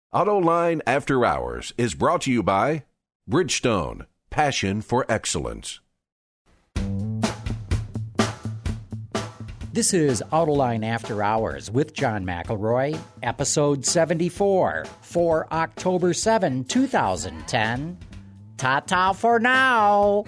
AutoLine After Hours is brought to you by Bridgestone, passion for excellence. This is AutoLine After Hours with John McElroy, episode 74 for October 7, 2010. Ta-ta for now.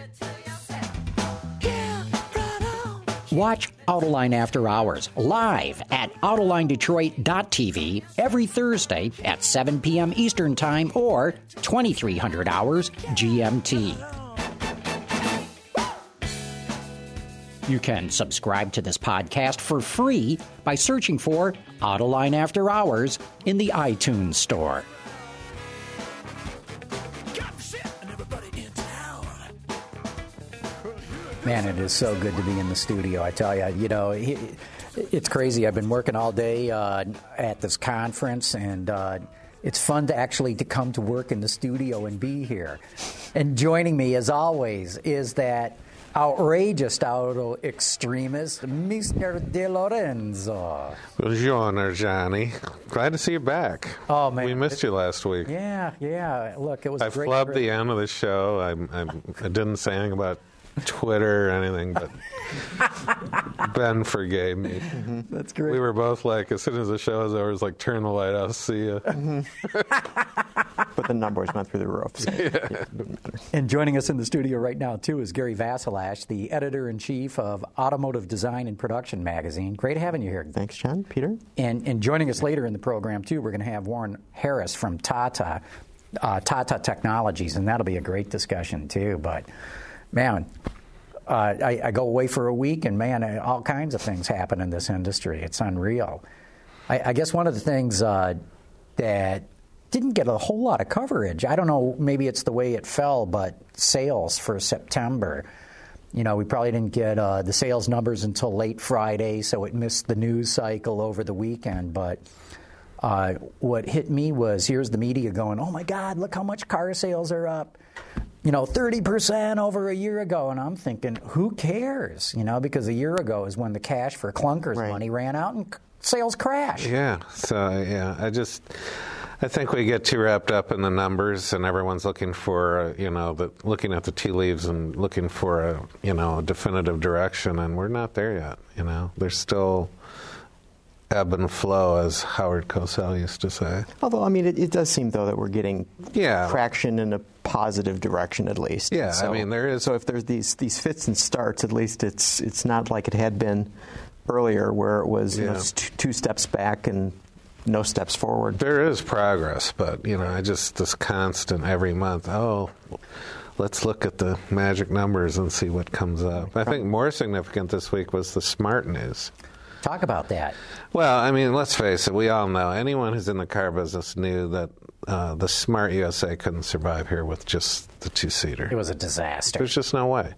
Watch AutoLine After Hours live at AutolineDetroit.tv every Thursday at 7 p.m. Eastern Time or 2300 hours GMT. You can subscribe to this podcast for free by searching for AutoLine After Hours in the iTunes Store. Man, it is so good to be in the studio, I tell you. You know, it's crazy. I've been working all day at this conference, and it's fun to come to work in the studio and be here. And joining me, as always, is that outrageous auto extremist, Mr. De Lorenzo. Buongiorno, Johnny. Glad to see you back. Oh, man. We missed you last week. Yeah. Look, it was a great... I flubbed the end of the show. I didn't say anything about Twitter or anything, but Ben forgave me. Mm-hmm. That's great. We were both like, as soon as the show was over, it was like, turn the light off, see ya. Mm-hmm. But the numbers went through the roof. So yeah. And joining us in the studio right now, too, is Gary Vasilash, the editor-in-chief of Automotive Design and Production magazine. Great having you here. Thanks, John. Peter? And joining us later in the program, too, we're going to have Warren Harris from Tata Technologies, and that'll be a great discussion, too. But... man, I go away for a week, and, man, all kinds of things happen in this industry. It's unreal. I guess one of the things that didn't get a whole lot of coverage, I don't know, maybe it's the way it fell, but sales for September. You know, we probably didn't get the sales numbers until late Friday, so it missed the news cycle over the weekend. But what hit me was, here's the media going, oh, my God, look how much car sales are up. You know, 30% over a year ago. And I'm thinking, who cares? You know, because a year ago is when the cash for clunkers money ran out and sales crashed. Yeah. So, yeah, I think we get too wrapped up in the numbers, and everyone's looking for, looking at the tea leaves and looking for a definitive direction. And we're not there yet. You know, there's still ebb and flow, as Howard Cosell used to say. Although, I mean, it does seem, though, that we're getting traction in a positive direction, at least. Yeah, so, I mean, there is. So if there's these fits and starts, at least it's not like it had been earlier, where it was two steps back and no steps forward. There is progress, but, this constant every month, let's look at the magic numbers and see what comes up. I think more significant this week was the smart news. Talk about that. Well, I mean, let's face it. We all know. Anyone who's in the car business knew that the Smart USA couldn't survive here with just the two-seater. It was a disaster. There's just no way.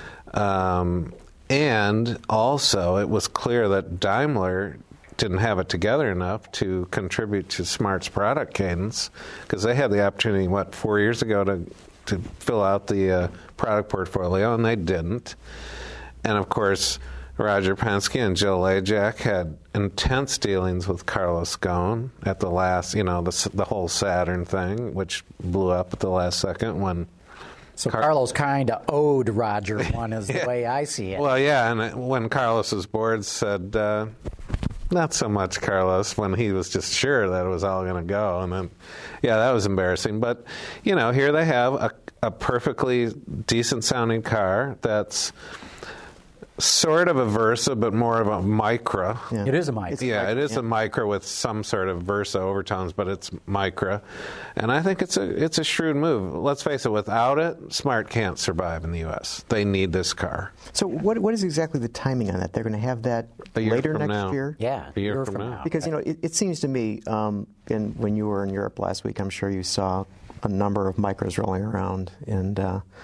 And also, it was clear that Daimler didn't have it together enough to contribute to Smart's product cadence, because they had the opportunity, 4 years ago to fill out the product portfolio, and they didn't. And, of course, Roger Penske and Joe Lajak had intense dealings with Carlos Ghosn at the last, the whole Saturn thing, which blew up at the last second when... So Carlos kind of owed Roger one, is the way I see it. Well, yeah, and when Carlos's board said, not so much Carlos, when he was just sure that it was all going to go. And then, that was embarrassing. But, here they have a perfectly decent-sounding car that's sort of a Versa, but more of a Micra. Yeah. It is a Micra. It is a Micra with some sort of Versa overtones, but it's Micra. And I think it's a shrewd move. Let's face it, without it, Smart can't survive in the U.S. They need this car. So what is exactly the timing on that? They're going to have that later next year? Yeah, a year from now. Because, it seems to me, and when you were in Europe last week, I'm sure you saw a number of Micras rolling around. And,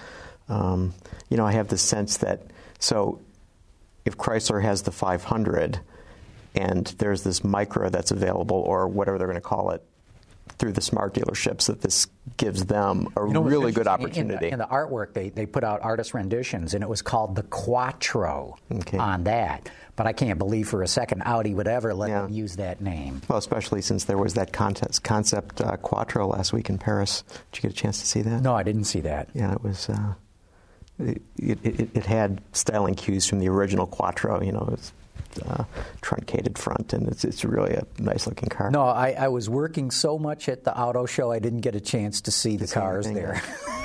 I have the sense that, if Chrysler has the 500 and there's this Micra that's available, or whatever they're going to call it, through the smart dealerships that this gives them a You know, really good opportunity. In the artwork, they put out artist renditions, and it was called the Quattro on that. But I can't believe for a second Audi would ever let them use that name. Well, especially since there was that concept Quattro last week in Paris. Did you get a chance to see that? No, I didn't see that. Yeah, it was. It had styling cues from the original Quattro. You know, it's truncated front, and it's really a nice looking car. No, I was working so much at the auto show, I didn't get a chance to see the cars there.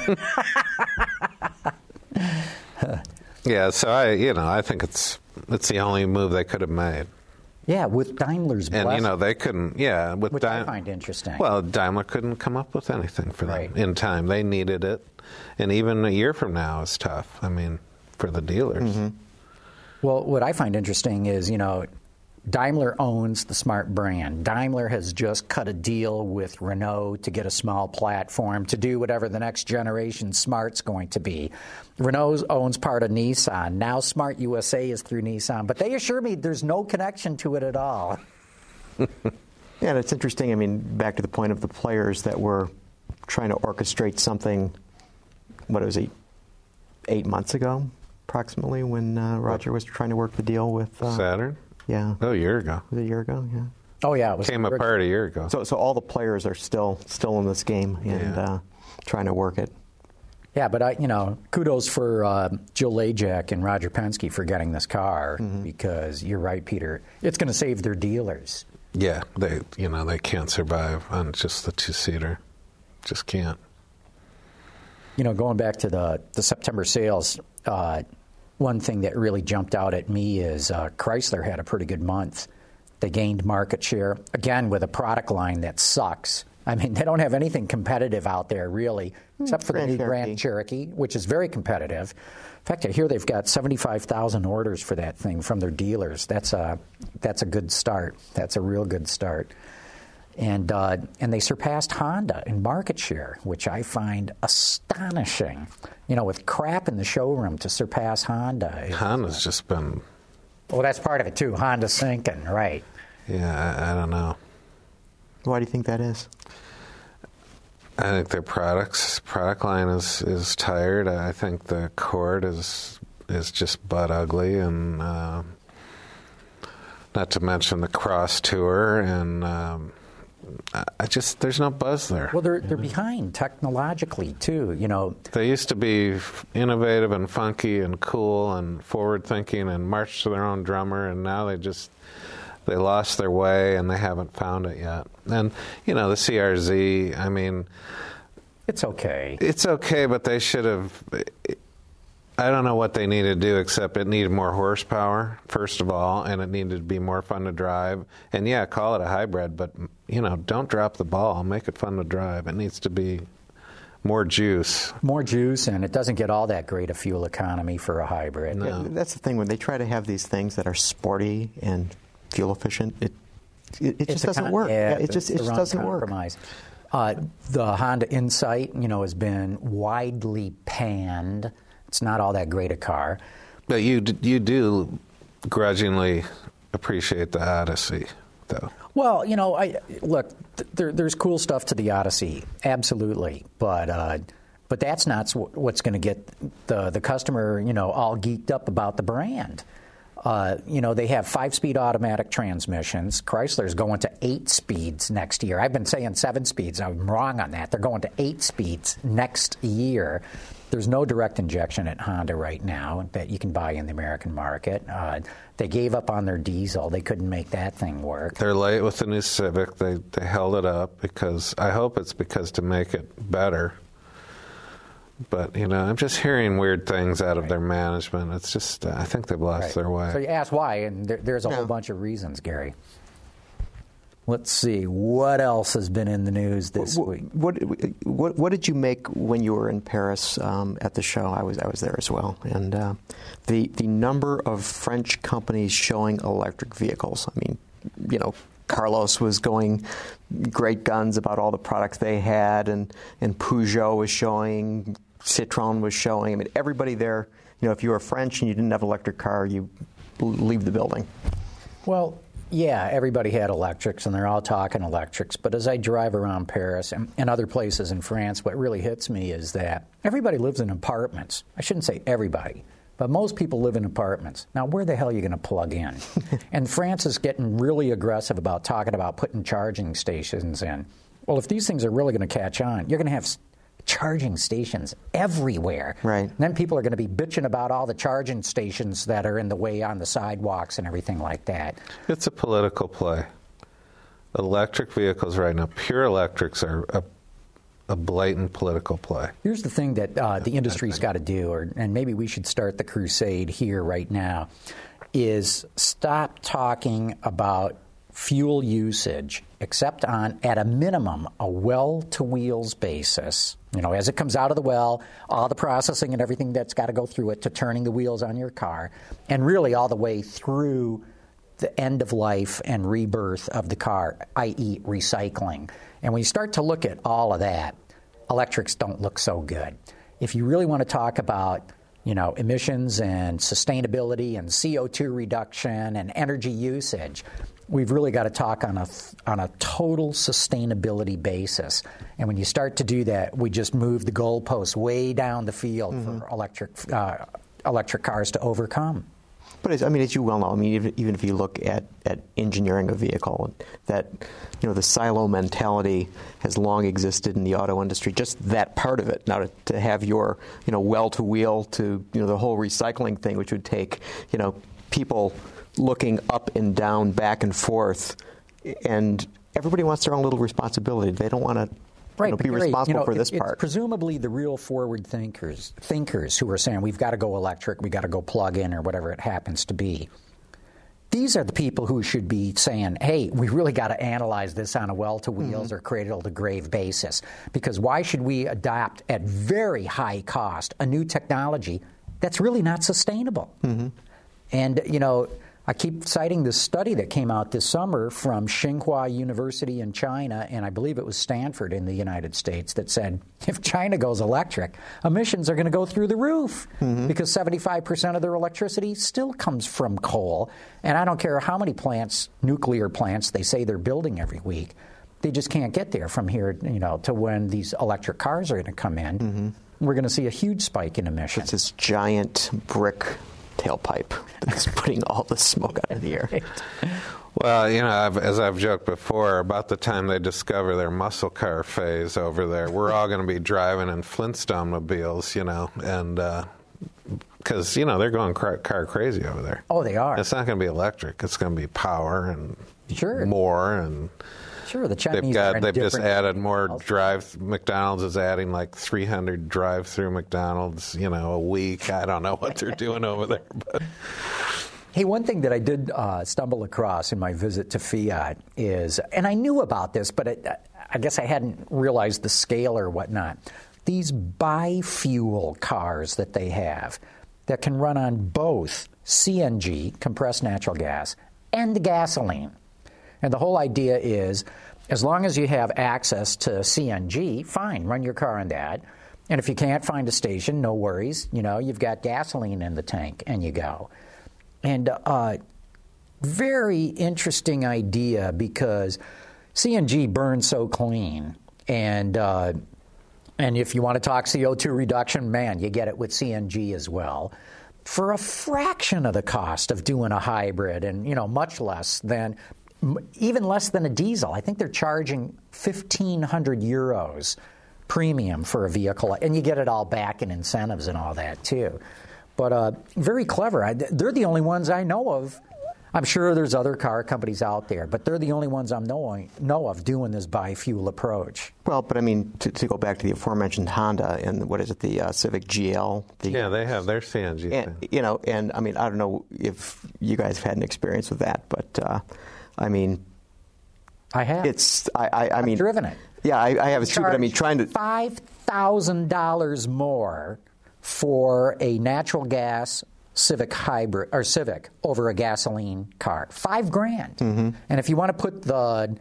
Yeah, so I think it's the only move they could have made. Yeah, with Daimler's blessing. And they couldn't. Yeah, with which I find interesting. Well, Daimler couldn't come up with anything for them Right. in time. They needed it, and even a year from now is tough. I mean, for the dealers. Mm-hmm. Well, what I find interesting is, Daimler owns the Smart brand. Daimler has just cut a deal with Renault to get a small platform to do whatever the next generation Smart's going to be. Renault owns part of Nissan. Now Smart USA is through Nissan, but they assure me there's no connection to it at all. Yeah, and it's interesting. I mean, back to the point of the players that were trying to orchestrate something, what was it, 8 months ago, approximately, when Roger was trying to work the deal with Saturn? Yeah. Oh, a year ago. Was it a year ago? Yeah. Oh, yeah. It was Came apart a year ago. So all the players are still in this game and trying to work it. Yeah, but kudos for Jill Lajak and Roger Penske for getting this car because you're right, Peter. It's going to save their dealers. Yeah, they can't survive on just the two-seater. Just can't. Going back to the September sales, one thing that really jumped out at me is Chrysler had a pretty good month. They gained market share, again, with a product line that sucks. I mean, they don't have anything competitive out there, really, except for the new Grand Cherokee, which is very competitive. In fact, I hear they've got 75,000 orders for that thing from their dealers. That's a good start. That's a real good start. And they surpassed Honda in market share, which I find astonishing. With crap in the showroom to surpass Honda. Honda's just been... Well, that's part of it, too. Honda's sinking, right. Yeah, I don't know. Why do you think that is? I think their product line is tired. I think the Accord is just butt ugly, and not to mention the Cross Tour, and there's no buzz there. Well, they're behind technologically too. They used to be innovative and funky and cool and forward thinking and march to their own drummer, and now they lost their way and they haven't found it yet. And the CRZ, I mean, it's okay. It's okay, but they should have. I don't know what they need to do, except it needed more horsepower, first of all, and it needed to be more fun to drive. And yeah, call it a hybrid, but don't drop the ball. Make it fun to drive. It needs to be more juice. More juice, and it doesn't get all that great a fuel economy for a hybrid. No. Yeah, that's the thing. When they try to have these things that are sporty and fuel efficient, it just doesn't work. Yeah, it just doesn't work. The Honda Insight, has been widely panned. It's not all that great a car. But you do grudgingly appreciate the Odyssey, though. Well, there's cool stuff to the Odyssey, absolutely, but that's not what's going to get the customer, all geeked up about the brand. They have 5-speed automatic transmissions. Chrysler's going to 8 speeds next year. I've been saying 7 speeds. I'm wrong on that. They're going to 8 speeds next year. There's no direct injection at Honda right now that you can buy in the American market. They gave up on their diesel. They couldn't make that thing work. They're late with the new Civic. They held it up because I hope it's because to make it better. But, I'm just hearing weird things out of their management. It's just, I think they've lost their way. So you ask why, and there's a whole bunch of reasons, Gary. Let's see. What else has been in the news this week? What did you make when you were in Paris at the show? I was there as well. And the number of French companies showing electric vehicles. I mean, Carlos was going great guns about all the products they had, and Peugeot was showing, Citroën was showing. I mean, everybody there, if you were French and you didn't have an electric car, you leave the building. Well, yeah, everybody had electrics, and they're all talking electrics. But as I drive around Paris and other places in France, what really hits me is that everybody lives in apartments. I shouldn't say everybody, but most people live in apartments. Now, where the hell are you going to plug in? And France is getting really aggressive about talking about putting charging stations in. Well, if these things are really going to catch on, you're going to have charging stations everywhere. Right. And then people are going to be bitching about all the charging stations that are in the way on the sidewalks and everything like that. It's a political play. Electric vehicles right now, pure electrics, are a blatant political play. Here's the thing that the industry's got to do, and maybe we should start the crusade here right now, is stop talking about fuel usage except on, at a minimum, a well-to-wheels basis. You know, as it comes out of the well, all the processing and everything that's got to go through it to turning the wheels on your car, and really all the way through the end of life and rebirth of the car, i.e. recycling. And when you start to look at all of that, electrics don't look so good. If you really want to talk about, you know, emissions and sustainability and CO2 reduction and energy usage, we've really got to talk on a total sustainability basis. And when you start to do that, we just move the goalposts way down the field for electric cars to overcome. But I mean, as you well know, I mean, even if you look at engineering a vehicle, that, you know, the silo mentality has long existed in the auto industry. Just that part of it. Now to have your, you know, well-to-wheel to, you know, the whole recycling thing, which would take, you know, people looking up and down, back and forth, and everybody wants their own little responsibility. They don't want to. Right, be responsible for this part. It's presumably the real forward thinkers who are saying we've got to go electric, we've got to go plug in, or whatever it happens to be. These are the people who should be saying, hey, we really got to analyze this on a well-to-wheels or cradle-to-grave basis. Because why should we adopt at very high cost a new technology that's really not sustainable? And, you know, I keep citing this study that came out this summer from Tsinghua University in China, and I believe it was Stanford in the United States, that said if China goes electric, emissions are going to go through the roof because 75% of their electricity still comes from coal. And I don't care how many plants, nuclear plants, they say they're building every week. They just can't get there from here, you know, to when these electric cars are going to come in. We're going to see a huge spike in emissions. It's this giant brick tailpipe that's putting all the smoke out of the air. Well, you know, as I've joked before, about the time they discover their muscle car phase over there, we're all going to be driving in Flintstone-mobiles, you know, and because, you know, they're going car crazy over there. Oh, they are. It's not going to be electric. It's going to be power and more and... Sure, the Chinese they've just added more McDonald's is adding like 300 drive-through McDonald's, you know, a week. I don't know what they're doing over there. But. Hey, one thing that I did stumble across in my visit to Fiat is, and I knew about this, but I guess I hadn't realized the scale or whatnot, these bi-fuel cars that they have that can run on both CNG, compressed natural gas, and gasoline. And the whole idea is, as long as you have access to CNG, fine, run your car on that. And if you can't find a station, no worries. You know, you've got gasoline in the tank, and you go. And very interesting idea, because CNG burns so clean. And if you want to talk CO2 reduction, man, you get it with CNG as well. For a fraction of the cost of doing a hybrid, and, you know, much less than... even less than a diesel. I think they're charging 1,500 euros premium for a vehicle, and you get it all back in incentives and all that too. But very clever. They're the only ones I know of. I'm sure there's other car companies out there, but they're the only ones I know of doing this bi-fuel approach. Well, but I mean, to go back to the aforementioned Honda and what is it, the Civic GL? Yeah, they have their CNG thing. You know, and I mean, I don't know if you guys have had an experience with that, but I mean, I have. I mean, I've driven it. Yeah, I have it too. But I mean, trying to $5,000 more for a natural gas Civic hybrid or Civic over a gasoline car. $5,000. And if you want to put the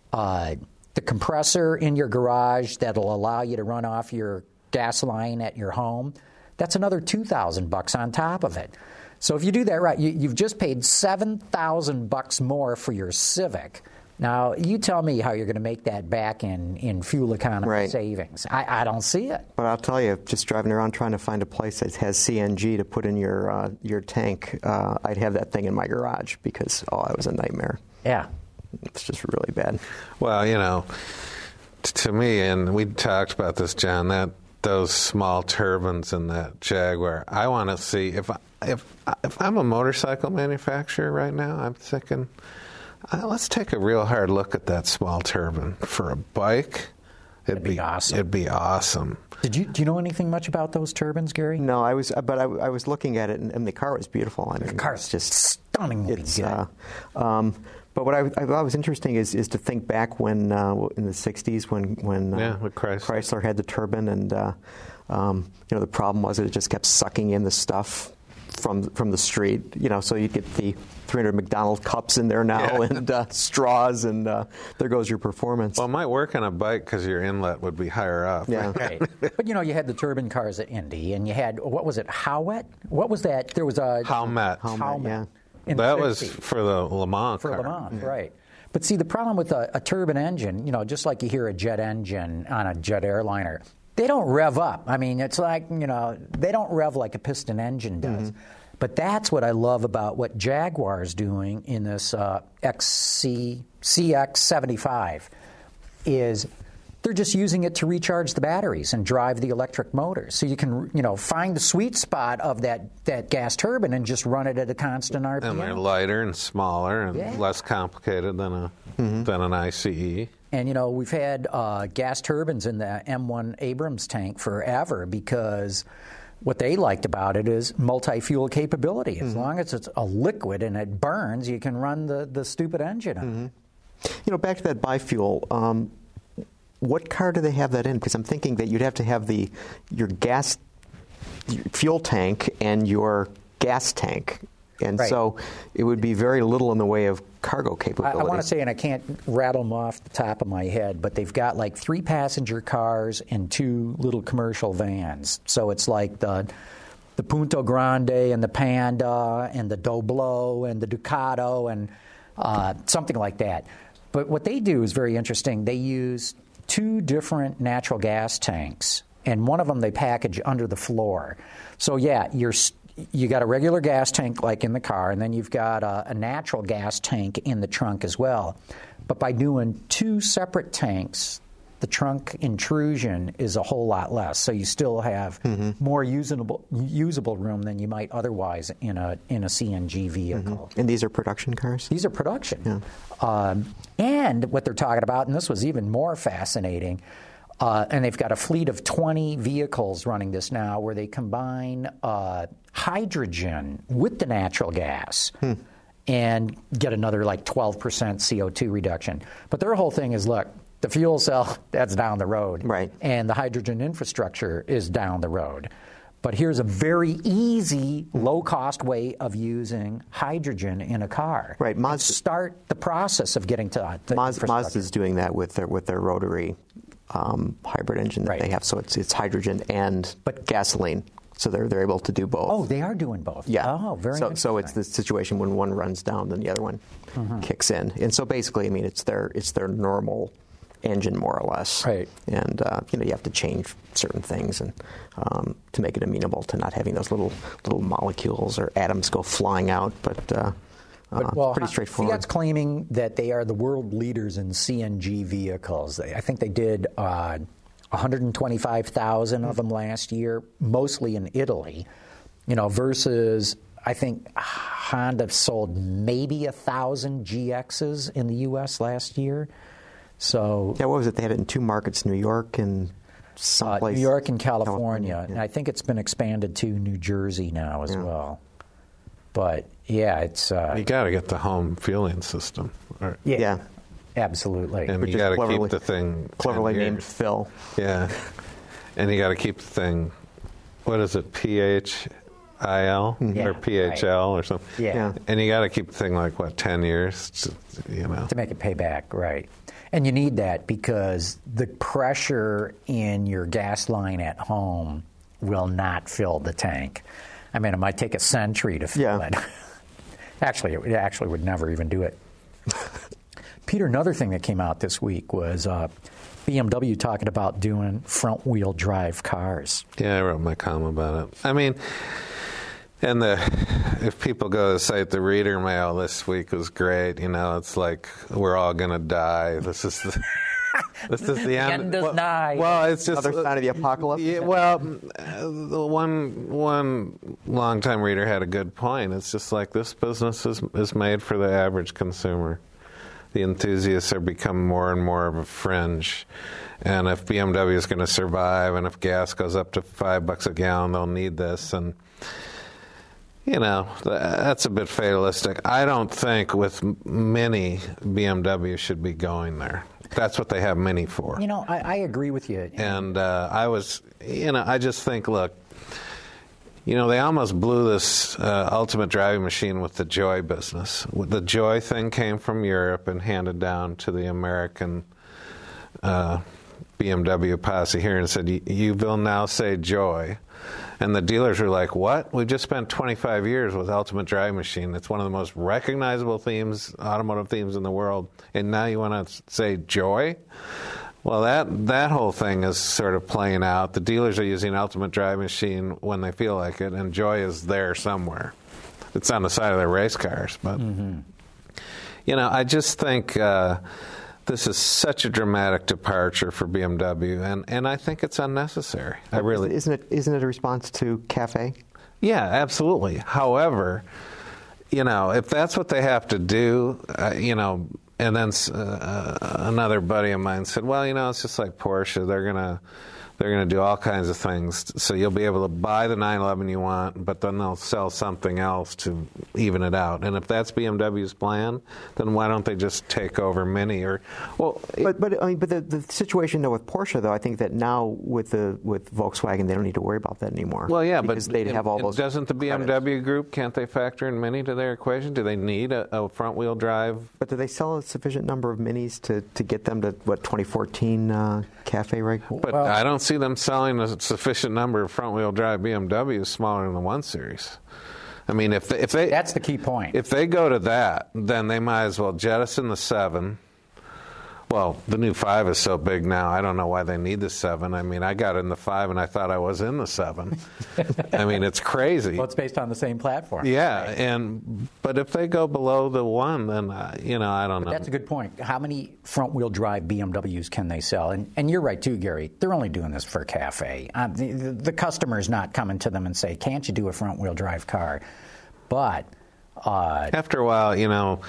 compressor in your garage that'll allow you to run off your gas line at your home, that's another $2,000 on top of it. So if you do that right, you've just paid $7,000 more for your Civic. Now, you tell me how you're going to make that back in fuel economy savings. I don't see it. But I'll tell you, just driving around trying to find a place that has CNG to put in your tank, I'd have that thing in my garage because, it was a nightmare. Yeah. It's just really bad. Well, to me, and we talked about this, John, those small turbines in that Jaguar, I want to see, if I'm a motorcycle manufacturer right now, I'm thinking, let's take a real hard look at that small turbine for a bike. It'd be awesome. It'd be awesome. Do you know anything much about those turbines, Gary? No, I was looking at it, and the car was beautiful. I mean, the car's just stunningly good. But what I thought was interesting is to think back when in the '60s when Chrysler had the turbine, and the problem was that it just kept sucking in the stuff from the street. So you get the 300 McDonald's cups in there now, and straws, and there goes your performance. Well, it might work on a bike because your inlet would be higher up. Yeah, right. But you had the turbine cars at Indy, and you had, what was it, Howmet? What was that? There was a Howmet. Yeah. That was for the Le Mans car. For Le Mans, right. But see, the problem with a turbine engine, just like you hear a jet engine on a jet airliner, they don't rev up. I mean, it's like, they don't rev like a piston engine does. Mm-hmm. But that's what I love about what Jaguar is doing in this CX-75 is they're just using it to recharge the batteries and drive the electric motors. So you can, find the sweet spot of that gas turbine and just run it at a constant RPM. And they're lighter and smaller and less complicated than an ICE. And, we've had gas turbines in the M1 Abrams tank forever because what they liked about it is multi-fuel capability. As long as it's a liquid and it burns, you can run the stupid engine on it. Back to that bifuel, what car do they have that in? Because I'm thinking that you'd have to have your gas fuel tank and your gas tank. And so it would be very little in the way of cargo capability. I want to say, and I can't rattle them off the top of my head, but they've got like 3 passenger cars and 2 little commercial vans. So it's like the Punto Grande and the Panda and the Doblo and the Ducato and something like that. But what they do is very interesting. They use 2 different natural gas tanks, and one of them they package under the floor. So you got a regular gas tank like in the car, and then you've got a natural gas tank in the trunk as well. But by doing 2 separate tanks, the trunk intrusion is a whole lot less. So you still have more usable room than you might otherwise in a CNG vehicle. And these are production cars? These are production. Yeah. And what they're talking about, and this was even more fascinating, and they've got a fleet of 20 vehicles running this now where they combine hydrogen with the natural gas and get another like 12% CO2 reduction. But their whole thing is, look, the fuel cell, that's down the road. Right. And the hydrogen infrastructure is down the road. But here's a very easy, low-cost way of using hydrogen in a car. Right. Start the process of getting to the infrastructure. Mazda's doing that with their rotary hybrid engine that they have. So it's hydrogen and gasoline. So they're able to do both. Oh, they are doing both. Yeah. Oh, very interesting. So it's the situation when one runs down, then the other one kicks in. And so basically, I mean, it's their normal engine more or less. Right. And you have to change certain things and to make it amenable to not having those little molecules or atoms go flying out. But pretty straightforward. Fiat's claiming that they are the world leaders in CNG vehicles. I think they did 125,000 of them last year, mostly in Italy, versus I think Honda sold maybe 1,000 GXs in the U.S. last year. So what was it? They had it in 2 markets, New York and someplace. New York and California. And I think it's been expanded to New Jersey now as well. But it's you got to get the home fueling system. Yeah. Absolutely. And you got to keep the thing cleverly named Phil. Yeah. And you got to keep the thing, what is it, PHIL or PHL or something? Yeah. And you got to keep the thing like, 10 years, to make it pay back, right. And you need that because the pressure in your gas line at home will not fill the tank. I mean, it might take a century to fill it. Actually, it actually would never even do it. Peter, another thing that came out this week was BMW talking about doing front-wheel drive cars. Yeah, I wrote my column about it. I mean, and if people go to the site, the reader mail this week was great. You know, it's like we're all going to die. This is the end. Well, it's just another sign of the apocalypse. Yeah, well, one longtime reader had a good point. It's just like this business is made for the average consumer. The enthusiasts are becoming more and more of a fringe. And if BMW is going to survive, and if gas goes up to $5 a gallon, they'll need this. And, you know, that's a bit fatalistic. I don't think with Mini, BMW should be going there. That's what they have Mini for. You know, I agree with you. And I just think, look, you know, they almost blew this ultimate driving machine with the Joy business. The Joy thing came from Europe and handed down to the American BMW posse here and said, you will now say Joy. And the dealers were like, what? We've just spent 25 years with Ultimate Driving Machine. It's one of the most recognizable themes, automotive themes in the world. And now you want to say Joy? Well, that whole thing is sort of playing out. The dealers are using Ultimate Driving Machine when they feel like it, and Joy is there somewhere. It's on the side of their race cars. But, you know, I just think this is such a dramatic departure for BMW, and I think it's unnecessary. I really isn't it a response to Cafe? Yeah, absolutely. However, you know, if that's what they have to do, you know. And then another buddy of mine said, well, you know, it's just like Porsche. They're gonna do all kinds of things. So you'll be able to buy the 911 you want, but then they'll sell something else to even it out. And if that's BMW's plan, then why don't they just take over Mini? Or but the situation though with Porsche though, I think that now with Volkswagen they don't need to worry about that anymore. Well, yeah, because but they'd have all those. Doesn't the BMW group, can't they factor in Mini to their equation? Do they need a front-wheel drive? But do they sell a sufficient number of Minis to get them to 2014 Cafe right? But I don't see them selling a sufficient number of front-wheel drive BMWs smaller than the 1 Series. I mean, if they that's the key point. If they go to that, then they might as well jettison the 7. Well, the new 5 is so big now, I don't know why they need the 7. I mean, I got in the 5 and I thought I was in the 7. I mean, it's crazy. Well, it's based on the same platform. Yeah, but if they go below the 1, then, you know, I don't know. That's a good point. How many front-wheel drive BMWs can they sell? And you're right, too, Gary. They're only doing this for Cafe. The customer's not coming to them and say, can't you do a front-wheel drive car? But after a while, you know,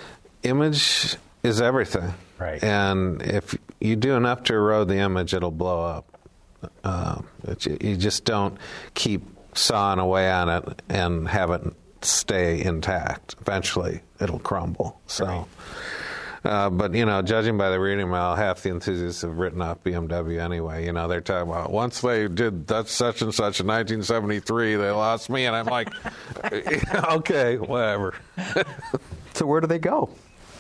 image is everything. Right. And if you do enough to erode the image, it'll blow up. You just don't keep sawing away on it and have it stay intact. Eventually, it'll crumble. So, right. But, you know, judging by the reading mail, half the enthusiasts have written off BMW anyway. You know, they're talking about, once they did that such and such in 1973, they lost me. And I'm like, okay, whatever. So where do they go?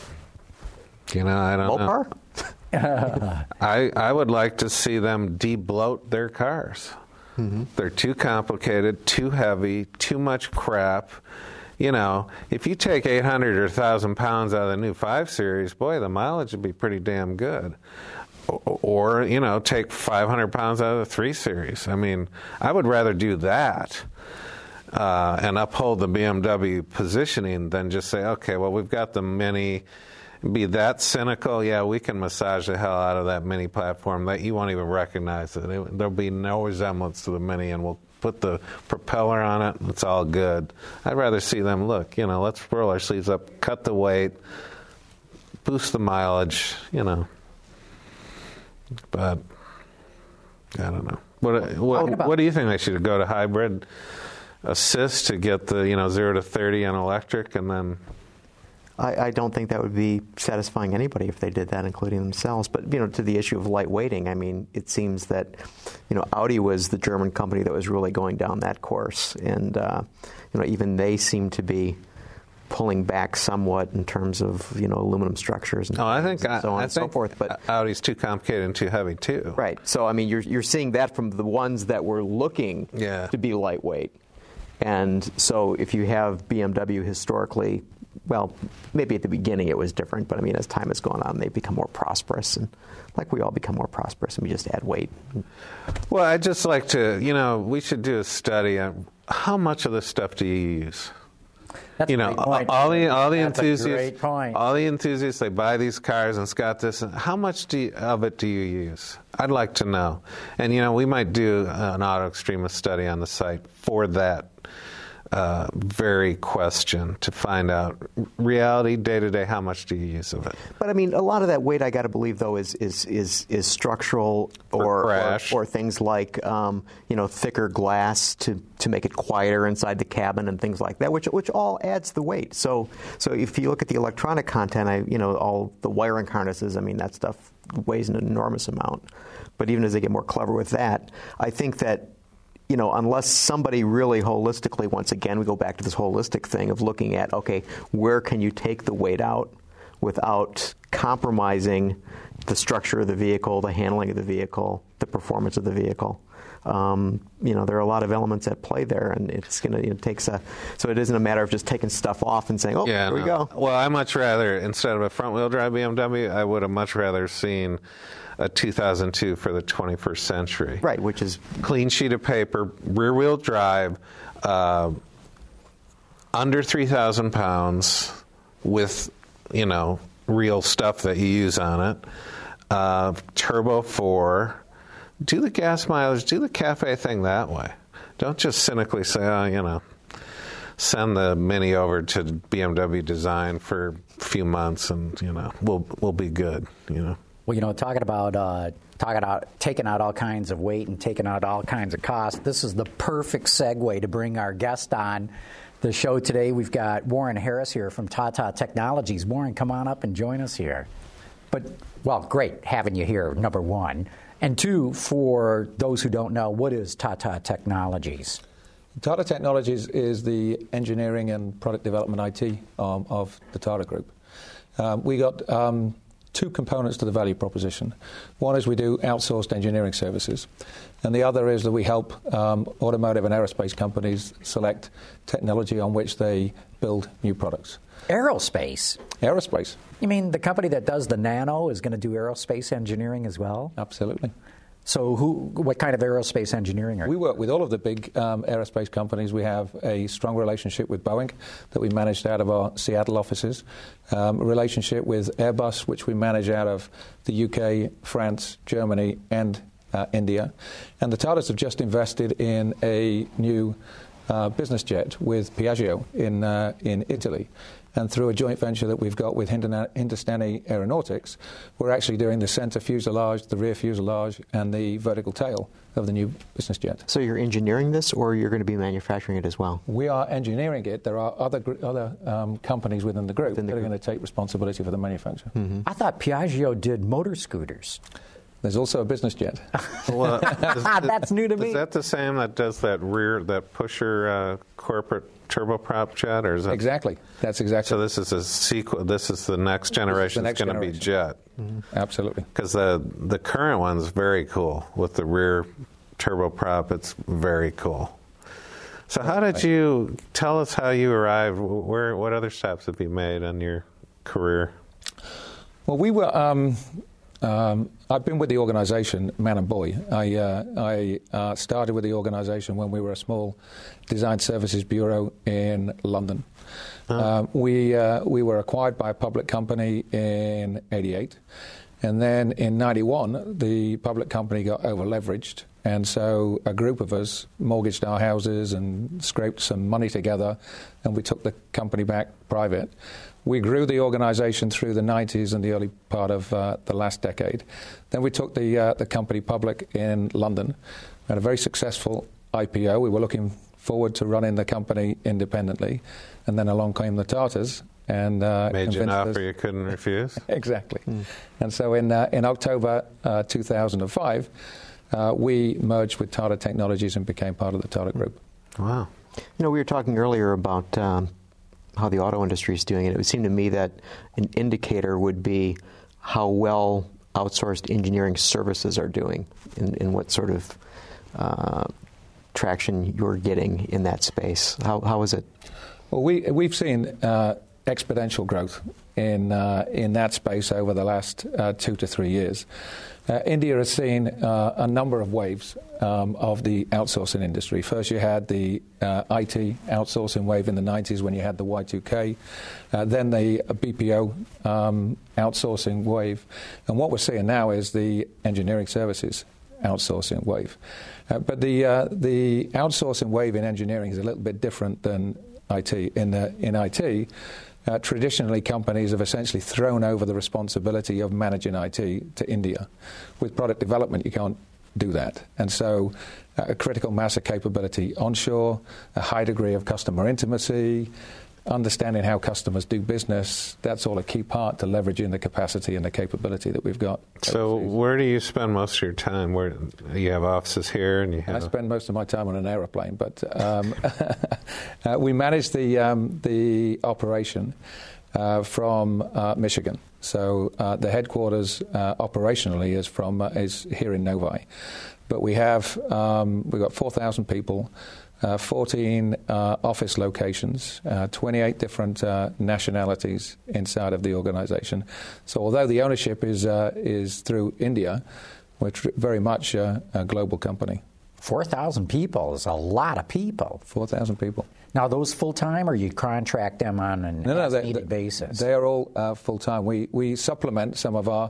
You know, I don't know. I would like to see them de-bloat their cars. Mm-hmm. They're too complicated, too heavy, too much crap. You know, if you take 800 or 1,000 pounds out of the new 5 Series, boy, the mileage would be pretty damn good. Or, you know, take 500 pounds out of the 3 Series. I mean, I would rather do that and uphold the BMW positioning than just say, okay, well, we've got the Mini. Be that cynical, yeah, we can massage the hell out of that Mini platform that you won't even recognize it. There'll be no resemblance to the Mini, and we'll put the propeller on it, and it's all good. I'd rather see them, look, you know, let's roll our sleeves up, cut the weight, boost the mileage, you know. But I don't know. What do you think they should go to hybrid assist to get the, you know, 0 to 30 on electric, and then? I don't think that would be satisfying anybody if they did that, including themselves. But, you know, to the issue of lightweighting, I mean, it seems that, you know, Audi was the German company that was really going down that course. And, you know, even they seem to be pulling back somewhat in terms of, you know, aluminum structures and, so on and so forth. But Audi's too complicated and too heavy, too. Right. So, I mean, you're seeing that from the ones that were looking to be lightweight. And so if you have BMW historically, well, maybe at the beginning it was different, but I mean, as time has gone on, they become more prosperous, and like we all become more prosperous, and we just add weight. Well, I'd just like to, we should do a study on how much of this stuff do you use? That's a great point. all the That's enthusiasts, a great point. all the enthusiasts, they buy these cars and it's got this. How much of it do you use? I'd like to know. And we might do an Auto Extremist study on the site for that very question, to find out reality, day to day, how much do you use of it? But I mean, a lot of that weight, I got to believe, though, is structural or things like thicker glass to make it quieter inside the cabin and things like that, which all adds the weight. So if you look at the electronic content, all the wiring harnesses, I mean, that stuff weighs an enormous amount. But even as they get more clever with that, I think that unless somebody really holistically, once again, we go back to this holistic thing of looking at, okay, where can you take the weight out without compromising the structure of the vehicle, the handling of the vehicle, the performance of the vehicle? There are a lot of elements at play there, and it's going to so it isn't a matter of just taking stuff off and saying, here we go. Well, I much rather, instead of a front-wheel drive BMW, I would have much rather seen a 2002 for the 21st century. Right, which is clean sheet of paper, rear-wheel drive, under 3,000 pounds, with real stuff that you use on it. Turbo 4. Do the gas mileage. Do the cafe thing that way. Don't just cynically say, send the Mini over to BMW design for a few months, and we'll be good. Well, talking about taking out all kinds of weight and taking out all kinds of cost, this is the perfect segue to bring our guest on the show today. We've got Warren Harris here from Tata Technologies. Warren, come on up and join us here. Great having you here, number one. And two, for those who don't know, what is Tata Technologies? Tata Technologies is the engineering and product development IT of the Tata Group. We got two components to the value proposition. One is we do outsourced engineering services, and the other is that we help automotive and aerospace companies select technology on which they build new products. Aerospace? Aerospace. You mean the company that does the Nano is going to do aerospace engineering as well? Absolutely. So what kind of aerospace engineering are you? We work with all of the big aerospace companies. We have a strong relationship with Boeing that we managed out of our Seattle offices, a relationship with Airbus, which we manage out of the UK, France, Germany, and India. And the Tatas have just invested in a new business jet with Piaggio in Italy. And through a joint venture that we've got with Hindustani Aeronautics, we're actually doing the center fuselage, the rear fuselage, and the vertical tail of the new business jet. So you're engineering this, or you're going to be manufacturing it as well? We are engineering it. There are other companies within the group that are going to take responsibility for the manufacture. Mm-hmm. I thought Piaggio did motor scooters. There's also a business jet. Well, that's new to me. Is that the same that does that pusher corporate turboprop jet, or is that exactly? That's exactly. So this is a sequel. This is the next generation. It's going to be jet. Mm-hmm. Absolutely. Because the current one's very cool with the rear turboprop. It's very cool. So how did you tell us how you arrived? What other steps have you made in your career? Well, we were. I've been with the organisation man and boy. I started with the organisation when we were a small design services bureau in London. We were acquired by a public company in '88, and then in '91 the public company got over-leveraged, and so a group of us mortgaged our houses and scraped some money together, and we took the company back private. We grew the organisation through the 90s and the early part of the last decade. Then we took the company public in London. We had a very successful IPO. We were looking forward to running the company independently. And then along came the Tatas. And made you an offer you couldn't refuse? Exactly. And so in October 2005, we merged with Tata Technologies and became part of the Tata Group. Wow. We were talking earlier about how the auto industry is doing it. It would seem to me that an indicator would be how well outsourced engineering services are doing, in what sort of traction you're getting in that space? How is it? Well, we've seen exponential growth in that space over the last 2 to 3 years. India has seen a number of waves of the outsourcing industry. First, you had the IT outsourcing wave in the 90s when you had the Y2K, then the BPO outsourcing wave, and what we're seeing now is the engineering services outsourcing wave. But the outsourcing wave in engineering is a little bit different than IT. In IT, traditionally, companies have essentially thrown over the responsibility of managing IT to India. With product development, you can't do that. And so a critical mass of capability onshore, a high degree of customer intimacy, understanding how customers do business, that's all a key part to leveraging the capacity and the capability that we've got. So where do you spend most of your time? Where you have offices here, and you have... I spend most of my time on an aeroplane, but we manage the operation from Michigan. So the headquarters operationally is here in Novi, but we've got 4,000 people. 14 office locations, 28 different nationalities inside of the organization. So although the ownership is through India, we're very much a global company. 4,000 people is a lot of people. 4,000 people. Now, are those full-time, or you contract them on an as-needed basis? They are all full-time. We supplement some of our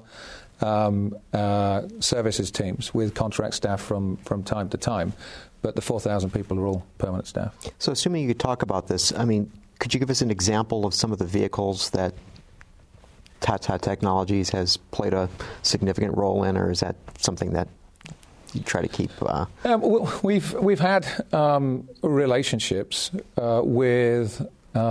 services teams with contract staff from time to time, but the 4,000 people are all permanent staff. So assuming you could talk about this, I mean, could you give us an example of some of the vehicles that Tata Technologies has played a significant role in, or is that something that you try to keep? We've had relationships with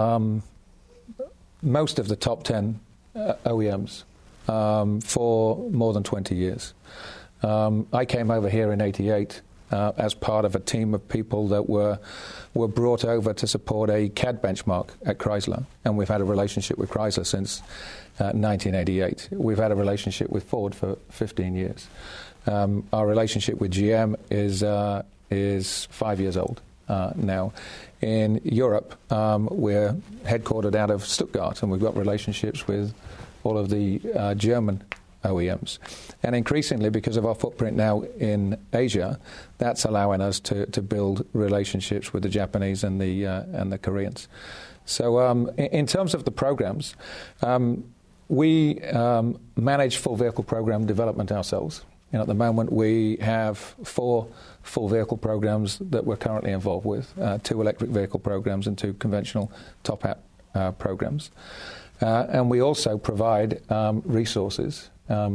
most of the top 10 OEMs for more than 20 years. I came over here in '88 as part of a team of people that were brought over to support a CAD benchmark at Chrysler, and we've had a relationship with Chrysler since 1988. We've had a relationship with Ford for 15 years. Our relationship with GM is 5 years old now. In Europe, we're headquartered out of Stuttgart, and we've got relationships with all of the German OEMs. And increasingly, because of our footprint now in Asia, that's allowing us to build relationships with the Japanese and the Koreans. So in terms of the programs, we manage full vehicle program development ourselves. And at the moment, we have 4 full vehicle programs that we're currently involved with, 2 electric vehicle programs and 2 conventional top hat programs. And we also provide resources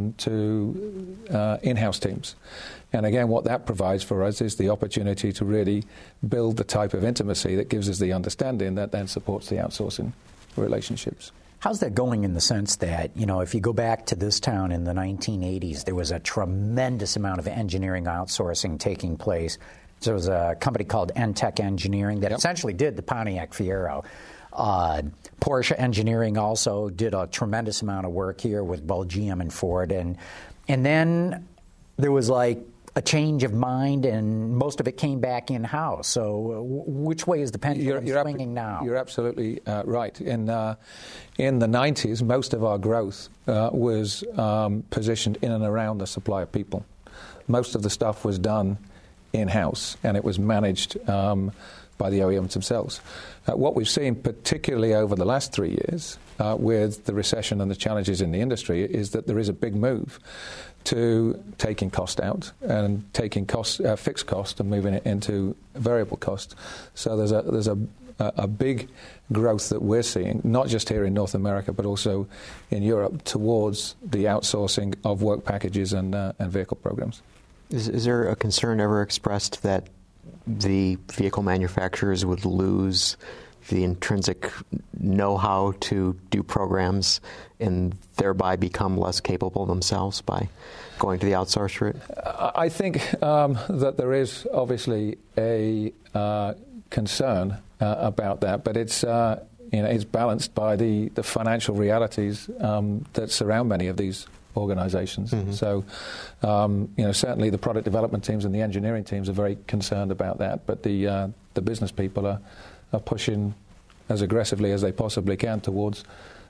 to in-house teams. And again, what that provides for us is the opportunity to really build the type of intimacy that gives us the understanding that then supports the outsourcing relationships. How's that going in the sense that, if you go back to this town in the 1980s, there was a tremendous amount of engineering outsourcing taking place. There was a company called Entech Engineering that essentially did the Pontiac Fiero. Porsche Engineering also did a tremendous amount of work here with both GM and Ford. And then there was like a change of mind, and most of it came back in-house. So which way is the pendulum swinging now? You're absolutely right. In the 90s, most of our growth was positioned in and around the supply of people. Most of the stuff was done in-house, and it was managed by the OEMs themselves. What we've seen, particularly over the last 3 years, with the recession and the challenges in the industry, is that there is a big move to taking cost out and taking fixed cost and moving it into variable cost. So there's a big growth that we're seeing, not just here in North America, but also in Europe, towards the outsourcing of work packages and vehicle programs. Is there a concern ever expressed that the vehicle manufacturers would lose the intrinsic know-how to do programs and thereby become less capable themselves by going to the outsource route? I think that there is obviously a concern about that, but it's it's balanced by the financial realities that surround many of these organizations. So, certainly the product development teams and the engineering teams are very concerned about that, but the business people are pushing as aggressively as they possibly can towards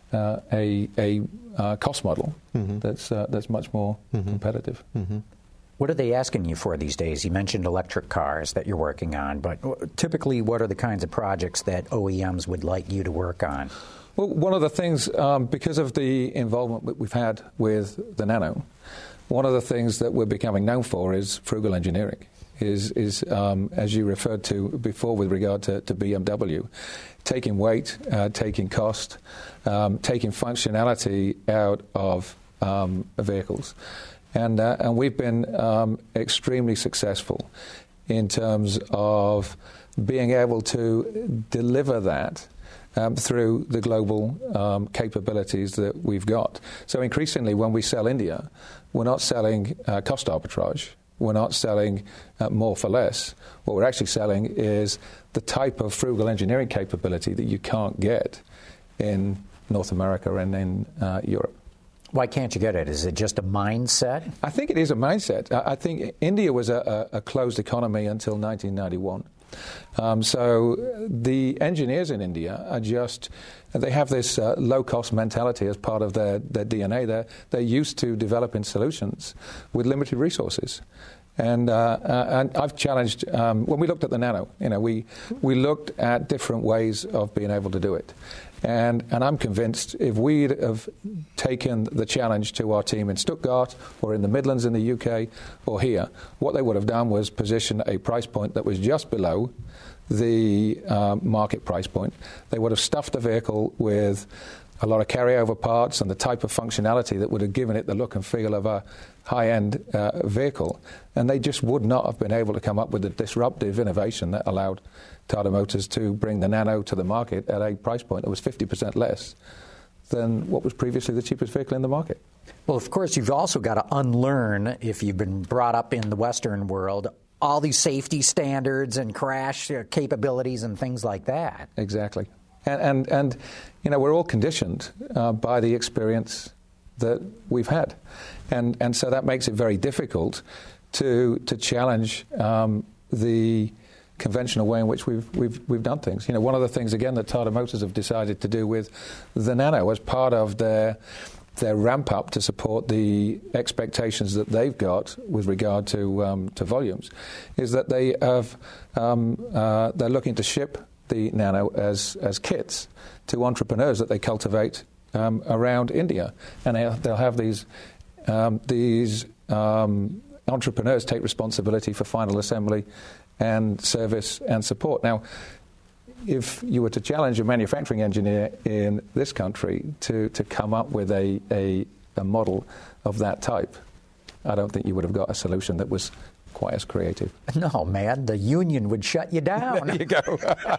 a cost model that's much more competitive. What are they asking you for these days? You mentioned electric cars that you're working on, but typically what are the kinds of projects that OEMs would like you to work on? Well, one of the things, because of the involvement that we've had with the Nano, one of the things that we're becoming known for is frugal engineering, is as you referred to before with regard to BMW, taking weight, taking cost, taking functionality out of vehicles. And we've been extremely successful in terms of being able to deliver that through the global capabilities that we've got. So increasingly, when we sell India, we're not selling cost arbitrage. We're not selling more for less. What we're actually selling is the type of frugal engineering capability that you can't get in North America and in Europe. Why can't you get it? Is it just a mindset? I think it is a mindset. I think India was a closed economy until 1991. So the engineers in India they have this low-cost mentality as part of their DNA. They're used to developing solutions with limited resources. And I've challenged, when we looked at the Nano, we looked at different ways of being able to do it. And I'm convinced if we'd have taken the challenge to our team in Stuttgart or in the Midlands in the UK or here, what they would have done was position a price point that was just below the market price point. They would have stuffed the vehicle with a lot of carryover parts and the type of functionality that would have given it the look and feel of a high-end vehicle. And they just would not have been able to come up with the disruptive innovation that allowed Tata Motors to bring the Nano to the market at a price point that was 50% less than what was previously the cheapest vehicle in the market. Well, of course, you've also got to unlearn, if you've been brought up in the Western world, all these safety standards and crash capabilities and things like that. Exactly. And we're all conditioned by the experience that we've had. And so that makes it very difficult to challenge the conventional way in which we've done things. One of the things, again, that Tata Motors have decided to do with the Nano as part of their ramp up to support the expectations that they've got with regard to volumes, is that they have they're looking to ship the Nano as kits to entrepreneurs that they cultivate around India, and they'll have these entrepreneurs take responsibility for final assembly and service and support. Now, if you were to challenge a manufacturing engineer in this country to come up with a model of that type, I don't think you would have got a solution that was quite as creative. No, man, the union would shut you down. There you go.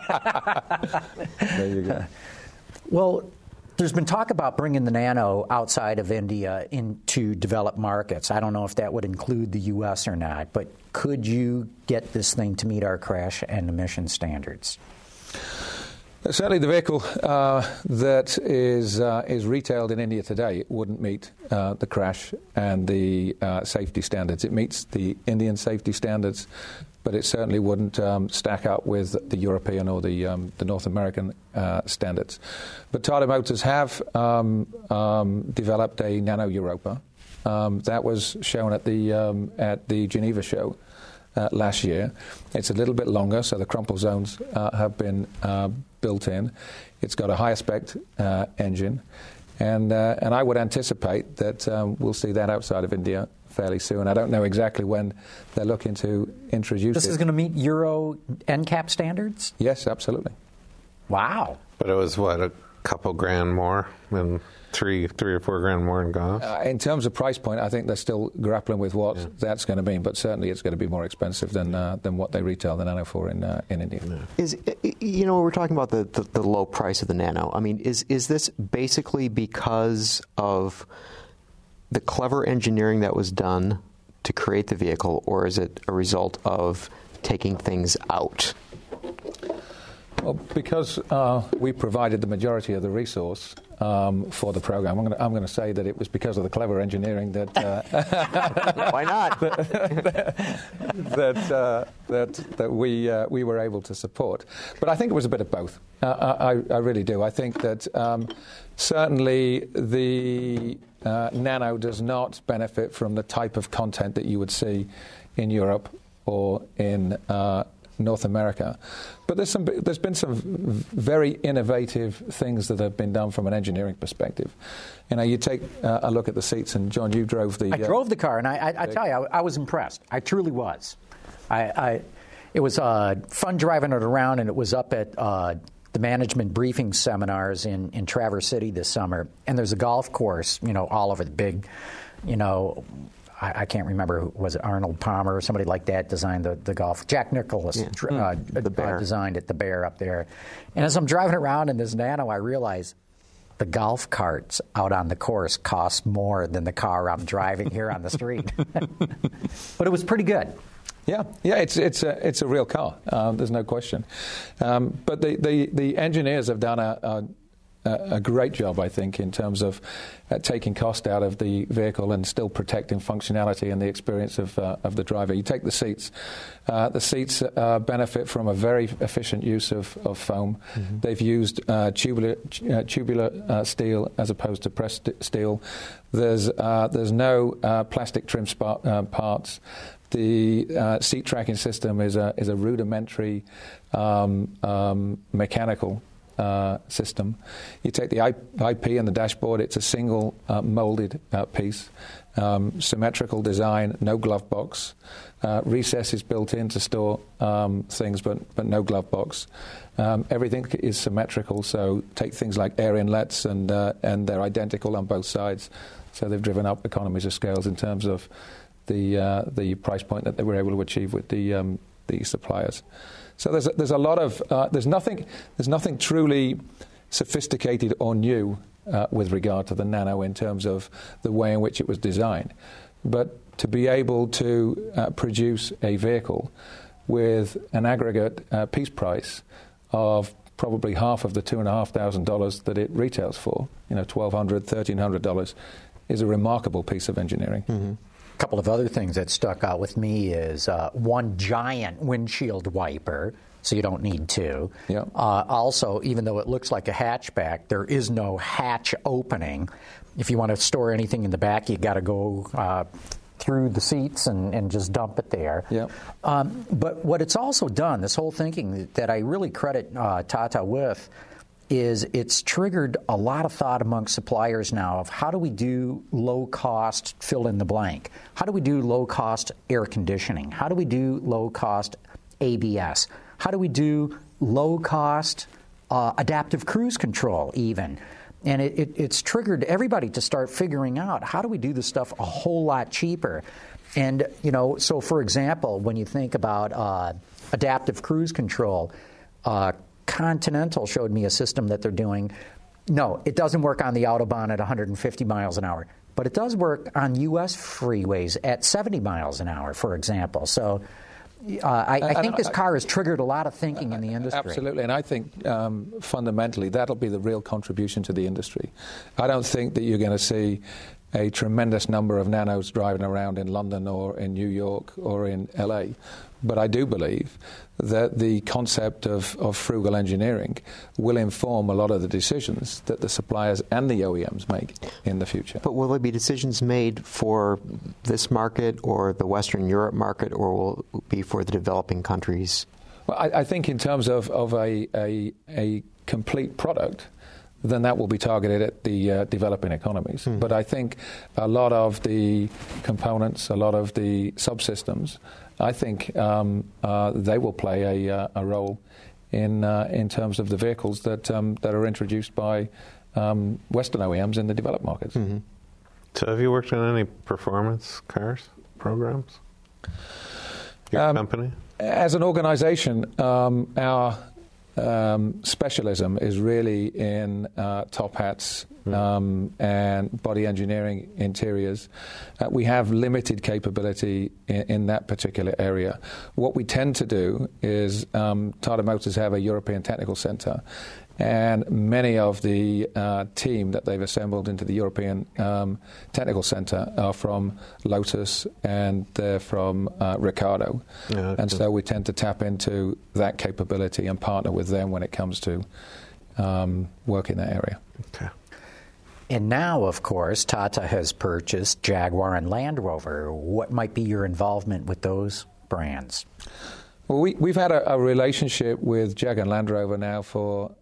There you go. Well, there's been talk about bringing the Nano outside of India into developed markets. I don't know if that would include the U.S. or not, but could you get this thing to meet our crash and emission standards? Certainly the vehicle that is retailed in India today wouldn't meet the crash and the safety standards. It meets the Indian safety standards, but it certainly wouldn't stack up with the European or the North American standards. But Tata Motors have developed a Nano Europa. That was shown at the Geneva show last year. It's a little bit longer, so the crumple zones have been built in. It's got a higher spec engine, and I would anticipate that we'll see that outside of India fairly soon. I don't know exactly when they're looking to introduce it. This is going to meet Euro NCAP standards? Yes, absolutely. Wow. But it was, what, a couple grand more than three or $4 grand more in cost? In terms of price point, I think they're still grappling with what that's going to mean, but certainly it's going to be more expensive than what they retail the Nano for in India. Yeah. We're talking about the low price of the Nano. I mean, is this basically because of the clever engineering that was done to create the vehicle, or is it a result of taking things out? Well, because we provided the majority of the resource, for the program. I'm going to say that it was because of the clever engineering that Why not? that we were able to support. But I think it was a bit of both. I really do. I think that certainly the Nano does not benefit from the type of content that you would see in Europe or in North America. But there's been some very innovative things that have been done from an engineering perspective. You know, you take a look at the seats, and John, you drove the... I drove the car, and I tell you, I was impressed. I truly was. It was fun driving it around, and it was up at the management briefing seminars in Traverse City this summer. And there's a golf course, you know, all over the big, you know... I can't remember, was it Arnold Palmer or somebody like that designed the golf. Jack Nicklaus designed it, the Bear up there. And as I'm driving around in this Nano, I realize the golf carts out on the course cost more than the car I'm driving here on the street. But it was pretty good. Yeah, it's a real car. There's no question. But the engineers have done a great job, I think, in terms of taking cost out of the vehicle and still protecting functionality and the experience of the driver. You take the seats. The seats benefit from a very efficient use of foam. Mm-hmm. They've used tubular steel as opposed to pressed steel. There's no plastic trim parts. The seat tracking system is a rudimentary mechanical system. You take the IP and the dashboard, it's a single molded piece, symmetrical design, no glove box, recesses built in to store things, but no glove box. Everything is symmetrical, so take things like air inlets, and they're identical on both sides, so they've driven up economies of scales in terms of the price point that they were able to achieve with the suppliers. So there's a lot of there's nothing truly sophisticated or new with regard to the Nano in terms of the way in which it was designed, but to be able to produce a vehicle with an aggregate piece price of probably half of the $2,500 that it retails for, you know, $1,200, $1,300, is a remarkable piece of engineering. Mm-hmm. A couple of other things that stuck out with me is one giant windshield wiper, so you don't need two. Yep. Also, even though it looks like a hatchback, there is no hatch opening. If you want to store anything in the back, you got to go through the seats and just dump it there. Yep. But what it's also done, this whole thinking that I really credit Tata with, is it's triggered a lot of thought among suppliers now of how do we do low-cost fill in the blank? How do we do low-cost air conditioning? How do we do low-cost ABS? How do we do low-cost adaptive cruise control even? And it's triggered everybody to start figuring out how do we do this stuff a whole lot cheaper? And, you know, so for example, when you think about adaptive cruise control, Continental showed me a system that they're doing. No, it doesn't work on the Autobahn at 150 miles an hour, but it does work on U.S. freeways at 70 miles an hour, for example. So I think this car has triggered a lot of thinking in the industry. Absolutely, and I think fundamentally that'll be the real contribution to the industry. I don't think that you're going to see a tremendous number of Nanos driving around in London or in New York or in LA. But I do believe that the concept of frugal engineering will inform a lot of the decisions that the suppliers and the OEMs make in the future. But will there be decisions made for this market or the Western Europe market, or will it be for the developing countries? Well, I think in terms of a complete product, then that will be targeted at the developing economies. Mm. But I think a lot of the components, a lot of the subsystems, I think they will play a role in terms of the vehicles that are introduced by Western OEMs in the developed markets. Mm-hmm. So have you worked on any performance cars programs? Your company? As an organization, our specialism is really in top hats and body engineering interiors. We have limited capability in that particular area. What we tend to do is Tata Motors have a European Technical Centre, And many of the team that they've assembled into the European Technical Centre are from Lotus, and they're from Ricardo. Yeah, and so we tend to tap into that capability and partner with them when it comes to work in that area. Okay. And now, of course, Tata has purchased Jaguar and Land Rover. What might be your involvement with those brands? Well, we've had a relationship with Jaguar and Land Rover now for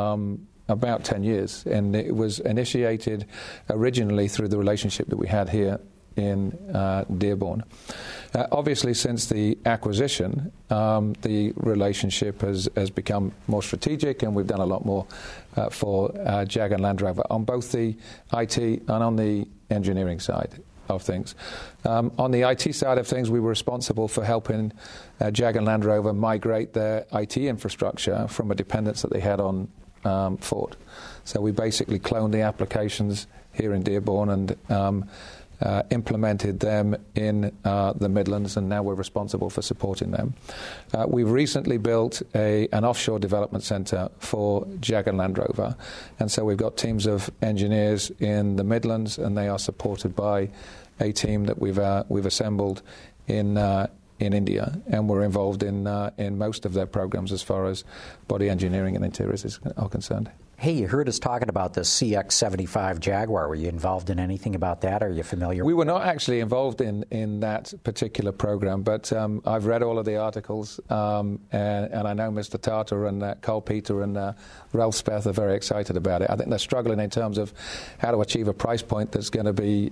about 10 years, and it was initiated originally through the relationship that we had here in Dearborn. Obviously, since the acquisition, the relationship has become more strategic, and we've done a lot more for Jaguar and Land Rover on both the IT and on the engineering side of things. On the IT side of things, we were responsible for helping Jaguar and Land Rover migrate their IT infrastructure from a dependence that they had on Ford. So we basically cloned the applications here in Dearborn and implemented them in the Midlands, and now we're responsible for supporting them. We've recently built an offshore development centre for Jaguar and Land Rover, and so we've got teams of engineers in the Midlands, and they are supported by a team that we've assembled in India, and we're involved in most of their programs as far as body engineering and interiors are concerned. Hey, you heard us talking about the CX-75 Jaguar. Were you involved in anything about that? Are you familiar? We were not actually involved in that particular program, but I've read all of the articles, and I know Mr. Tata and Carl Peter and Ralph Speth are very excited about it. I think they're struggling in terms of how to achieve a price point that's going to be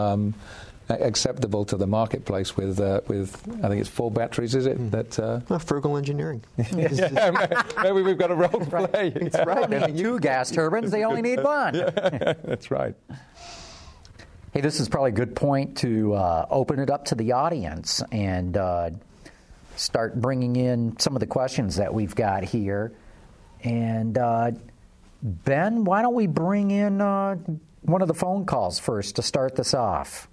acceptable to the marketplace with I think it's 4 batteries, is it? That frugal engineering. Yeah, maybe we've got a role to play. That's right. They need 2 gas turbines. They only need 1. Yeah, that's right. Hey, this is probably a good point to open it up to the audience and start bringing in some of the questions that we've got here. And Ben, why don't we bring in one of the phone calls first to start this off?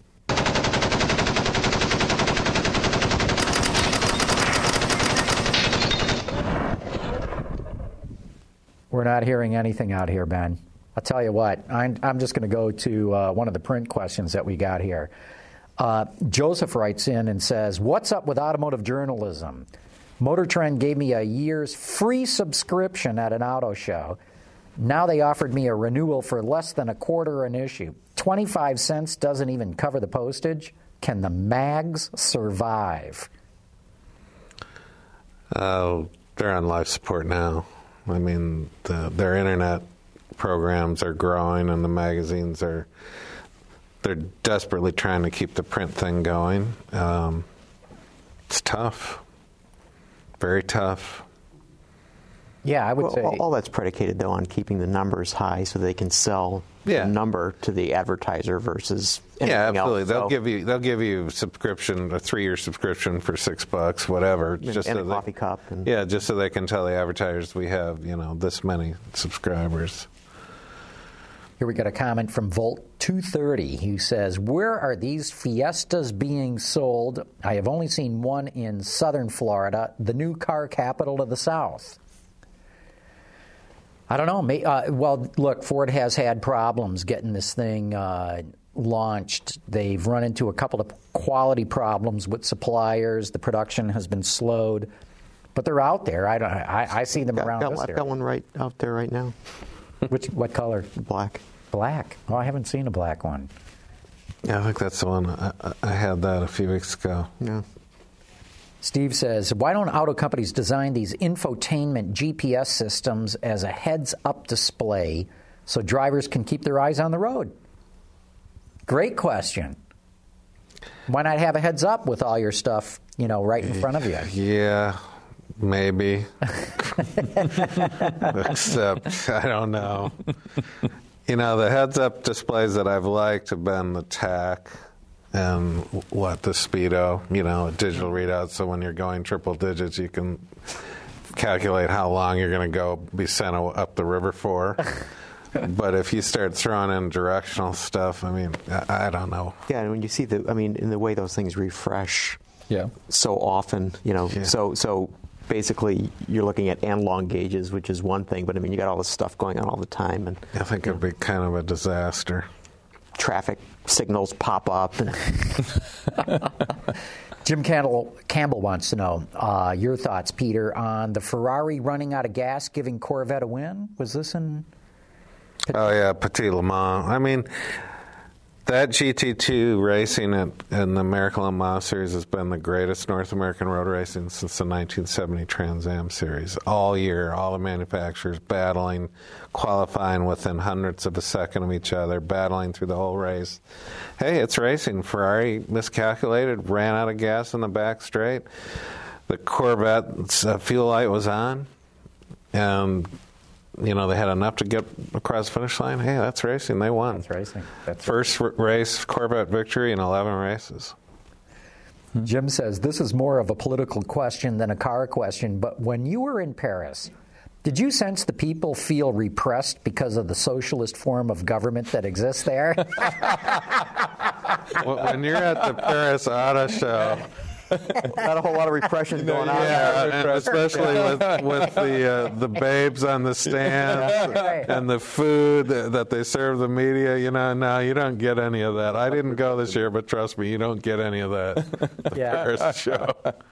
We're not hearing anything out here, Ben. I'll tell you what, I'm just going to go to one of the print questions that we got here. Joseph writes in and says, what's up with automotive journalism? Motor Trend gave me a year's free subscription at an auto show. Now they offered me a renewal for less than $0.25 an issue. 25 cents doesn't even cover the postage. Can the mags survive? They're on life support now. I mean, their internet programs are growing, and the magazines they're desperately trying to keep the print thing going. It's tough, very tough. Yeah, I would say all that's predicated though on keeping the numbers high so they can sell the number to the advertiser versus anything absolutely. else. They'll give you subscription, a 3-year subscription for $6, whatever, just and so a coffee cup. Just so they can tell the advertisers we have this many subscribers. Here we got a comment from Volt 230 who says, where are these Fiestas being sold? I have only seen one in southern Florida, the new car capital of the South. I don't know. Well, look, Ford has had problems getting this thing launched. They've run into a couple of quality problems with suppliers. The production has been slowed, but they're out there. I see them around this area. I've got one right out there right now. What color? Black. Black. Oh, I haven't seen a black one. Yeah, I think that's the one. I had that a few weeks ago. Yeah. Steve says, why don't auto companies design these infotainment GPS systems as a heads-up display so drivers can keep their eyes on the road? Great question. Why not have a heads-up with all your stuff, right in front of you? Yeah, maybe. Except, I don't know. The heads-up displays that I've liked have been the TAC and the Speedo, a digital readout, so when you're going triple digits, you can calculate how long you're going to be sent up the river for. But if you start throwing in directional stuff, I don't know. Yeah, and when you see in the way those things refresh so often, so basically you're looking at analog gauges, which is one thing, but I mean you got all this stuff going on all the time, and I think it'd be kind of a disaster. Traffic signals pop up. Jim Campbell wants to know your thoughts, Peter, on the Ferrari running out of gas, giving Corvette a win. Was this in? Oh yeah, Petit Le Mans. I mean, that GT2 racing in the American Le Mans Series has been the greatest North American road racing since the 1970 Trans Am Series. All year, all the manufacturers battling, qualifying within hundredths of a second of each other, battling through the whole race. Hey, it's racing. Ferrari miscalculated, ran out of gas in the back straight. The Corvette's fuel light was on, and they had enough to get across the finish line. Hey, that's racing. They won. That's racing. First race Corvette victory in 11 races. Jim says, this is more of a political question than a car question, but when you were in Paris, did you sense the people feel repressed because of the socialist form of government that exists there? When you're at the Paris Auto Show, not a whole lot of repression going on. Yeah, and especially with the babes on the stands and the food that they serve the media. No, you don't get any of that. I didn't go this year, but trust me, you don't get any of that. The Paris show.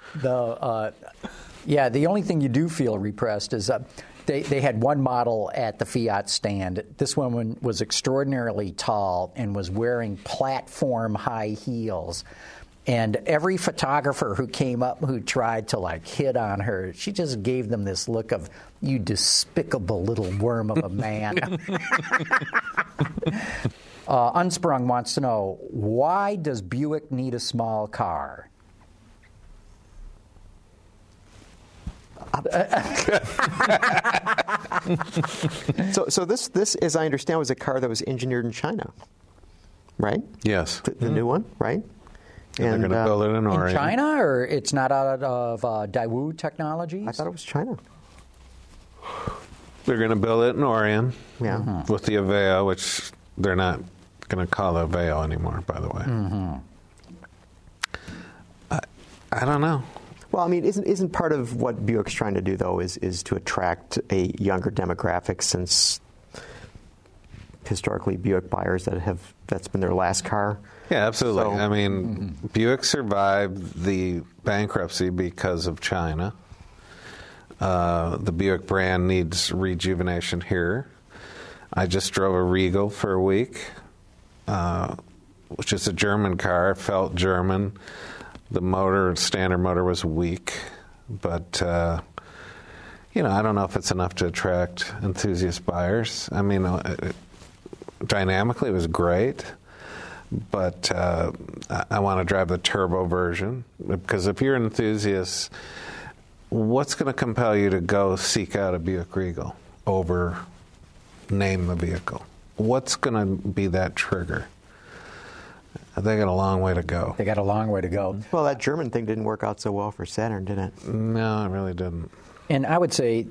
The only thing you do feel repressed is they had one model at the Fiat stand. This woman was extraordinarily tall and was wearing platform high heels. And every photographer who came up who tried to hit on her, she just gave them this look of, you despicable little worm of a man. Unsprung wants to know, why does Buick need a small car? So this, as I understand, was a car that was engineered in China, right? Yes. The new one, right? And they're going to build it in Oregon. In China, or it's not out of Daewoo Technologies? I thought it was China. They're going to build it in Oregon. Yeah. Mm-hmm. With the Aveo, which they're not going to call the Aveo anymore, by the way. Mm-hmm. I don't know. Well, I mean, isn't part of what Buick's trying to do, though, is to attract a younger demographic, since historically Buick buyers that's been their last car. Yeah, absolutely. So, I mean, Buick survived the bankruptcy because of China. The Buick brand needs rejuvenation here. I just drove a Regal for a week, which is a German car. It felt German. The standard motor was weak, but I don't know if it's enough to attract enthusiast buyers. I mean, dynamically it was great, but I want to drive the turbo version, because if you're an enthusiast, what's going to compel you to go seek out a Buick Regal over name the vehicle? What's going to be that trigger? They got a long way to go. They got a long way to go. Well, that German thing didn't work out so well for Saturn, did it? No, it really didn't. And I would say,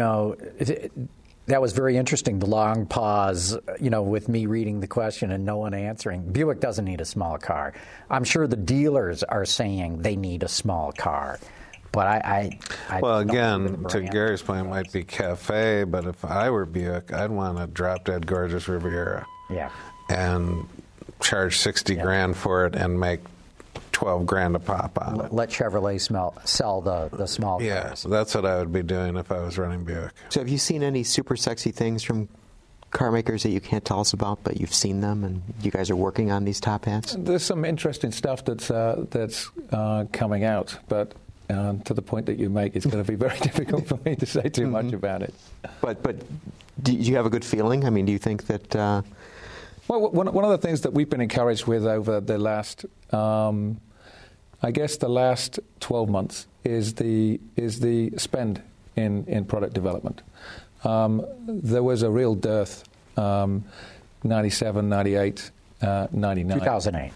that was very interesting, the long pause, with me reading the question and no one answering. Buick doesn't need a small car. I'm sure the dealers are saying they need a small car. But I well, again, to Gary's point, it might be Cafe, but if I were Buick, I'd want a drop-dead gorgeous Riviera. Yeah. And charge $60,000 for it and make $12,000 a pop on it. Let Chevrolet sell the small cars. Yeah, so that's what I would be doing if I was running Buick. So have you seen any super sexy things from car makers that you can't tell us about, but you've seen them and you guys are working on these top hats? There's some interesting stuff that's coming out, but to the point that you make, it's going to be very difficult for me to say too much about it. But do you have a good feeling? I mean, do you think that... Well, one of the things that we've been encouraged with over the last, the last 12 months is the spend in product development. There was a real dearth, 97, 98, 99. 2008.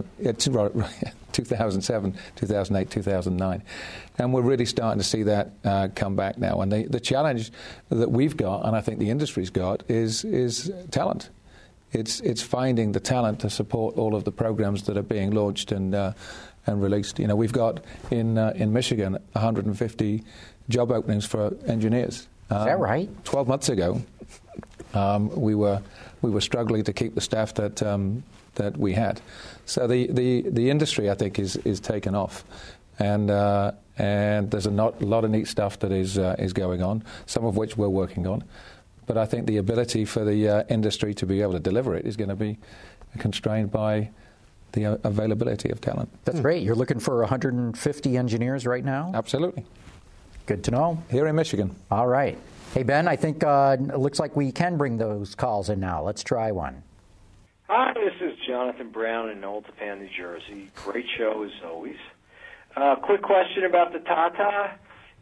2007, 2008, 2009. And we're really starting to see that come back now. And the challenge that we've got, and I think the industry's got, is talent. It's finding the talent to support all of the programs that are being launched and and released. We've got in Michigan 150 job openings for engineers. Is that right? 12 months ago, we were struggling to keep the staff that we had. So the industry, I think, is taken off, and there's a lot of neat stuff that is going on, some of which we're working on. But I think the ability for the industry to be able to deliver it is going to be constrained by the availability of talent. That's great. You're looking for 150 engineers right now? Absolutely. Good to know. Here in Michigan. All right. Hey, Ben, I think it looks like we can bring those calls in now. Let's try one. Hi, this is Jonathan Brown in Old Tappan, New Jersey. Great show as always. Quick question about the Tata.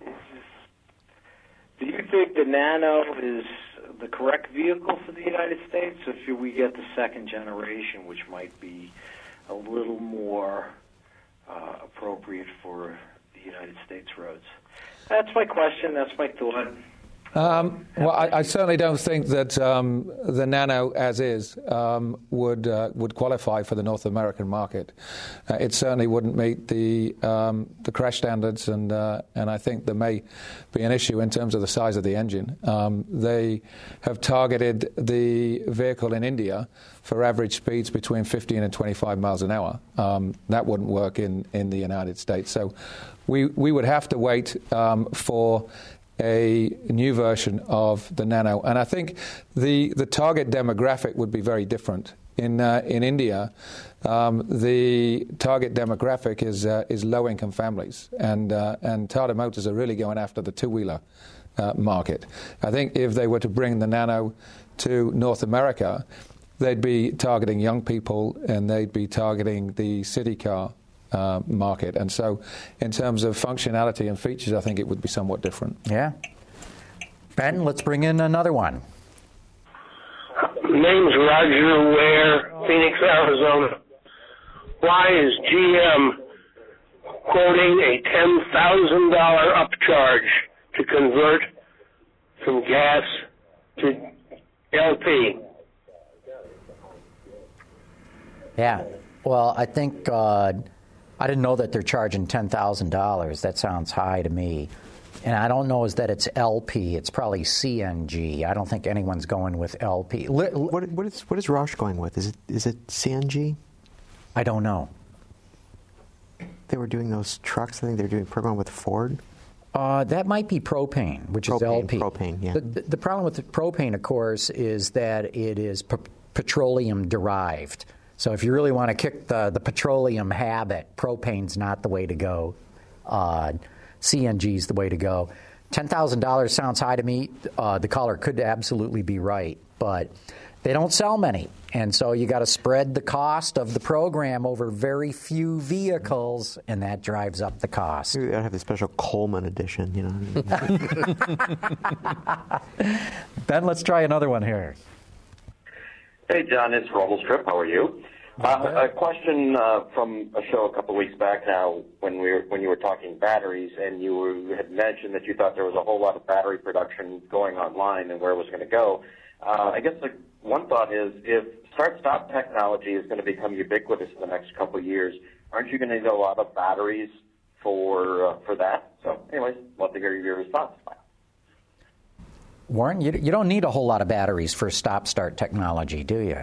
Do you think the Nano is the correct vehicle for the United States, or should we get the second generation, which might be a little more appropriate for the United States roads? That's my question. That's my thought. Well, I certainly don't think that the Nano, as is, would qualify for the North American market. It certainly wouldn't meet the crash standards, and I think there may be an issue in terms of the size of the engine. They have targeted the vehicle in India for average speeds between 15 and 25 miles an hour. That wouldn't work in the United States. So we would have to wait for a new version of the Nano, and I think the target demographic would be very different. In India, the target demographic is low-income families, and Tata Motors are really going after the two-wheeler market. I think if they were to bring the Nano to North America, they'd be targeting young people, and they'd be targeting the city car market. And so in terms of functionality and features, I think it would be somewhat different. Yeah. Ben, let's bring in another one. Name's Roger Ware, Phoenix, Arizona. Why is GM quoting a $10,000 upcharge to convert from gas to LP? Yeah. Well, I think I didn't know that they're charging $10,000. That sounds high to me. And I don't know is that it's LP. It's probably CNG. I don't think anyone's going with LP. What is Roush going with? Is it CNG? I don't know. They were doing those trucks. I think they're doing a program with Ford. That might be propane, which is LP. Propane, yeah. The problem with the propane, of course, is that it is petroleum derived. So if you really want to kick the petroleum habit, propane's not the way to go. CNG's the way to go. $10,000 sounds high to me. The caller could absolutely be right, but they don't sell many. And so you got to spread the cost of the program over very few vehicles, and that drives up the cost. Maybe they ought to have the special Coleman edition, you know. Ben, let's try another one here. Hey, John, it's Rumblestrip. How are you? A question from a show a couple of weeks back now when you were talking batteries, and you had mentioned that you thought there was a whole lot of battery production going online and where it was going to go. I guess one thought is if start-stop technology is going to become ubiquitous in the next couple of years, aren't you going to need a lot of batteries for that? So, anyways, love to hear your response. Warren, you don't need a whole lot of batteries for stop-start technology, do you?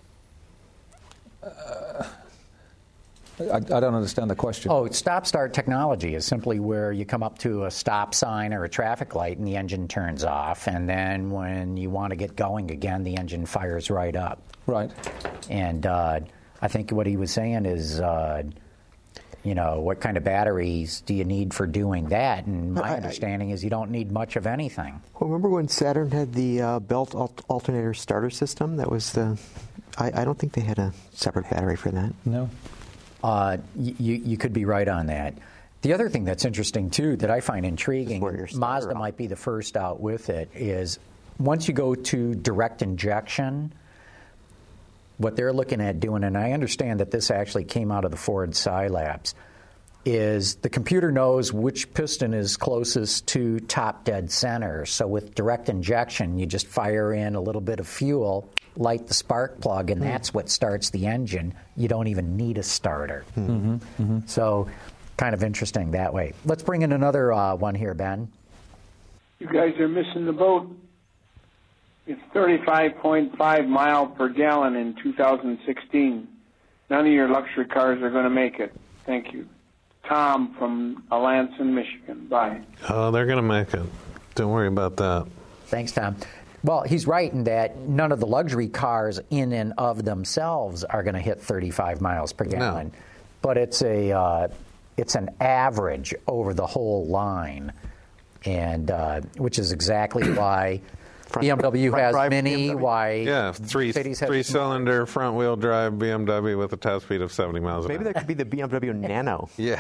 I don't understand the question. Oh, stop-start technology is simply where you come up to a stop sign or a traffic light and the engine turns off, and then when you want to get going again, the engine fires right up. Right. And I think what he was saying is, what kind of batteries do you need for doing that? And my understanding is you don't need much of anything. Well, remember when Saturn had the belt alternator starter system? That was the... I don't think they had a separate battery for that. No. You could be right on that. The other thing that's interesting, too, that I find intriguing, Mazda might be the first out with it, is once you go to direct injection, what they're looking at doing, and I understand that this actually came out of the Ford Scilabs, is the computer knows which piston is closest to top dead center. So with direct injection, you just fire in a little bit of fuel, light the spark plug, and that's what starts the engine. You don't even need a starter. So kind of interesting that way. Let's bring in another one here, Ben. You guys are missing the boat. It's 35.5 mile per gallon in 2016. None of your luxury cars are going to make it. Thank you. Tom from Alanson, Michigan. Bye. Oh, they're going to make it. Don't worry about that. Thanks, Tom. Well, he's right in that none of the luxury cars in and of themselves are going to hit 35 miles per gallon. No. But it's an average over the whole line, and which is exactly why BMW has Mini, why Mercedes has three-cylinder front-wheel drive BMW with a top speed of 70 miles an hour. Maybe that could be the BMW Nano. Yeah.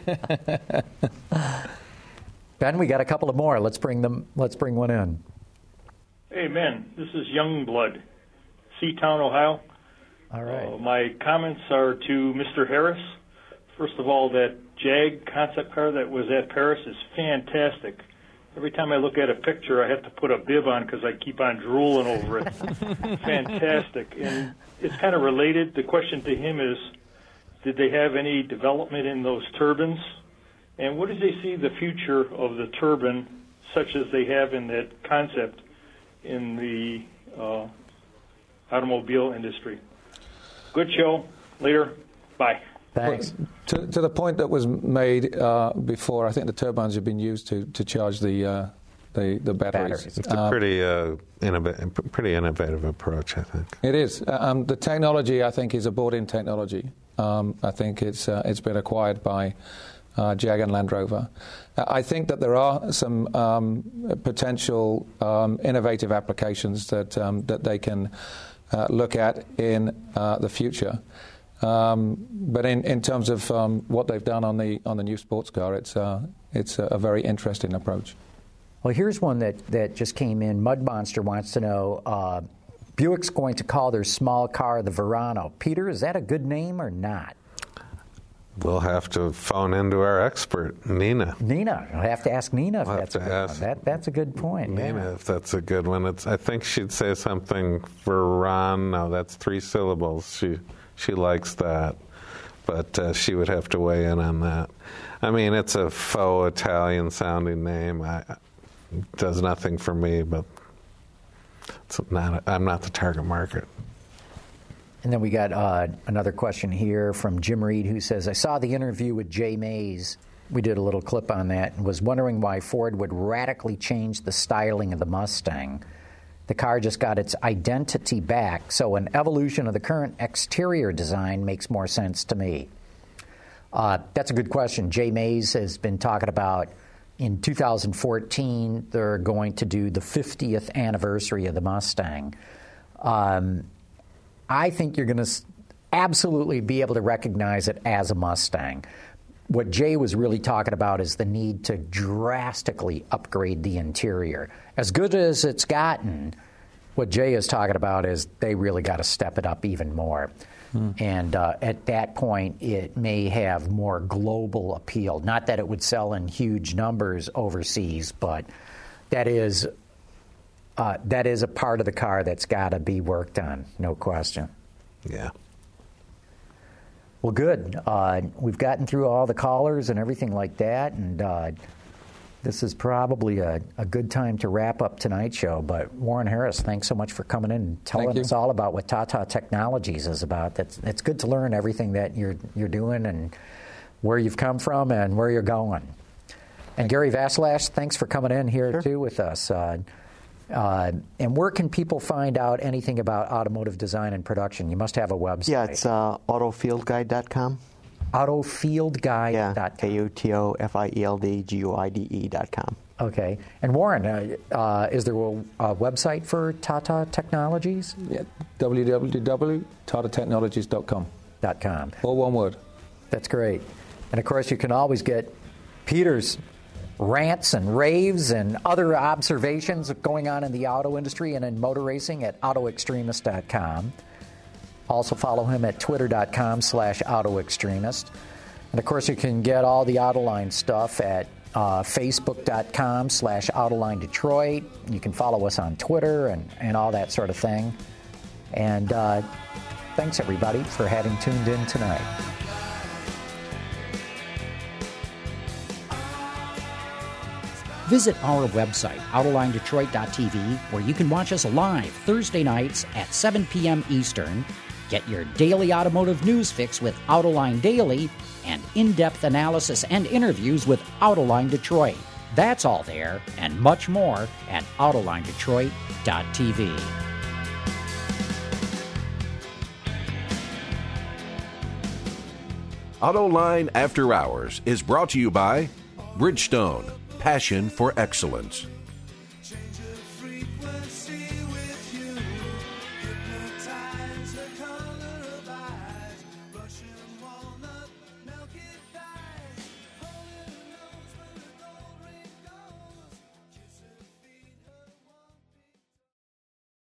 Ben, we got a couple of more. Let's bring one in. Hey, Ben, this is Youngblood, Seatown, Ohio. All right. My comments are to Mr. Harris. First of all, that Jag concept car that was at Paris is fantastic. Every time I look at a picture, I have to put a bib on because I keep on drooling over it. Fantastic. And it's kind of related. The question to him is, did they have any development in those turbines? And what do they see the future of the turbine, such as they have in that concept in the automobile industry? Good show. Later. Bye. Thanks. To the point that was made before, I think the turbines have been used to charge the batteries. It's a pretty innovative approach, I think. It is. The technology, I think, is a bought-in technology. I think it's been acquired by Jag and Land Rover. I think that there are some potential innovative applications that they can look at in the future. But in terms of what they've done on the new sports car, it's a very interesting approach. Well, here's one that just came in. Mud Monster wants to know, Buick's going to call their small car the Verano. Peter, is that a good name or not? We'll have to phone into our expert, Nina. I'll have to ask Nina if that's a good one. That's a good point. Nina, if that's a good one. I think she'd say something Verano. That's 3 syllables. She likes that, but she would have to weigh in on that. I mean, it's a faux Italian-sounding name. It does nothing for me, but I'm not the target market. And then we got another question here from Jim Reed, who says, I saw the interview with Jay Mays. We did a little clip on that and was wondering why Ford would radically change the styling of the Mustang. The car just got its identity back, so an evolution of the current exterior design makes more sense to me. That's a good question. Jay Mays has been talking about in 2014 they're going to do the 50th anniversary of the Mustang. I think you're going to absolutely be able to recognize it as a Mustang. What Jay was really talking about is the need to drastically upgrade the interior. As good as it's gotten, what Jay is talking about is they really got to step it up even more. And at that point, it may have more global appeal. Not that it would sell in huge numbers overseas, but that is a part of the car that's got to be worked on, no question. Yeah. Well, good. We've gotten through all the callers and everything like that, and this is probably a good time to wrap up tonight's show. But Warren Harris, thanks so much for coming in and telling us all about what Tata Technologies is about. It's good to learn everything that you're doing and where you've come from and where you're going. And Gary Vasilash, thanks for coming in here too with us. And where can people find out anything about automotive design and production? You must have a website. Yeah, it's autofieldguide.com. Autofieldguide.com. Yeah, AUTOFIELDGUIDE.com. Okay. And Warren, is there a website for Tata Technologies? Yeah, www.tatatechnologies.com. All one word. That's great. And, of course, you can always get Peter's rants and raves and other observations going on in the auto industry and in motor racing at autoextremist.com. Also follow him at twitter.com/autoextremist. And, of course, you can get all the Autoline stuff at Facebook.com/Autoline Detroit. You can follow us on Twitter and all that sort of thing. And thanks, everybody, for having tuned in tonight. Visit our website, AutolineDetroit.tv, where you can watch us live Thursday nights at 7 p.m. Eastern. Get your daily automotive news fix with Autoline Daily and in-depth analysis and interviews with Autoline Detroit. That's all there and much more at AutolineDetroit.tv. Autoline After Hours is brought to you by Bridgestone, passion for excellence.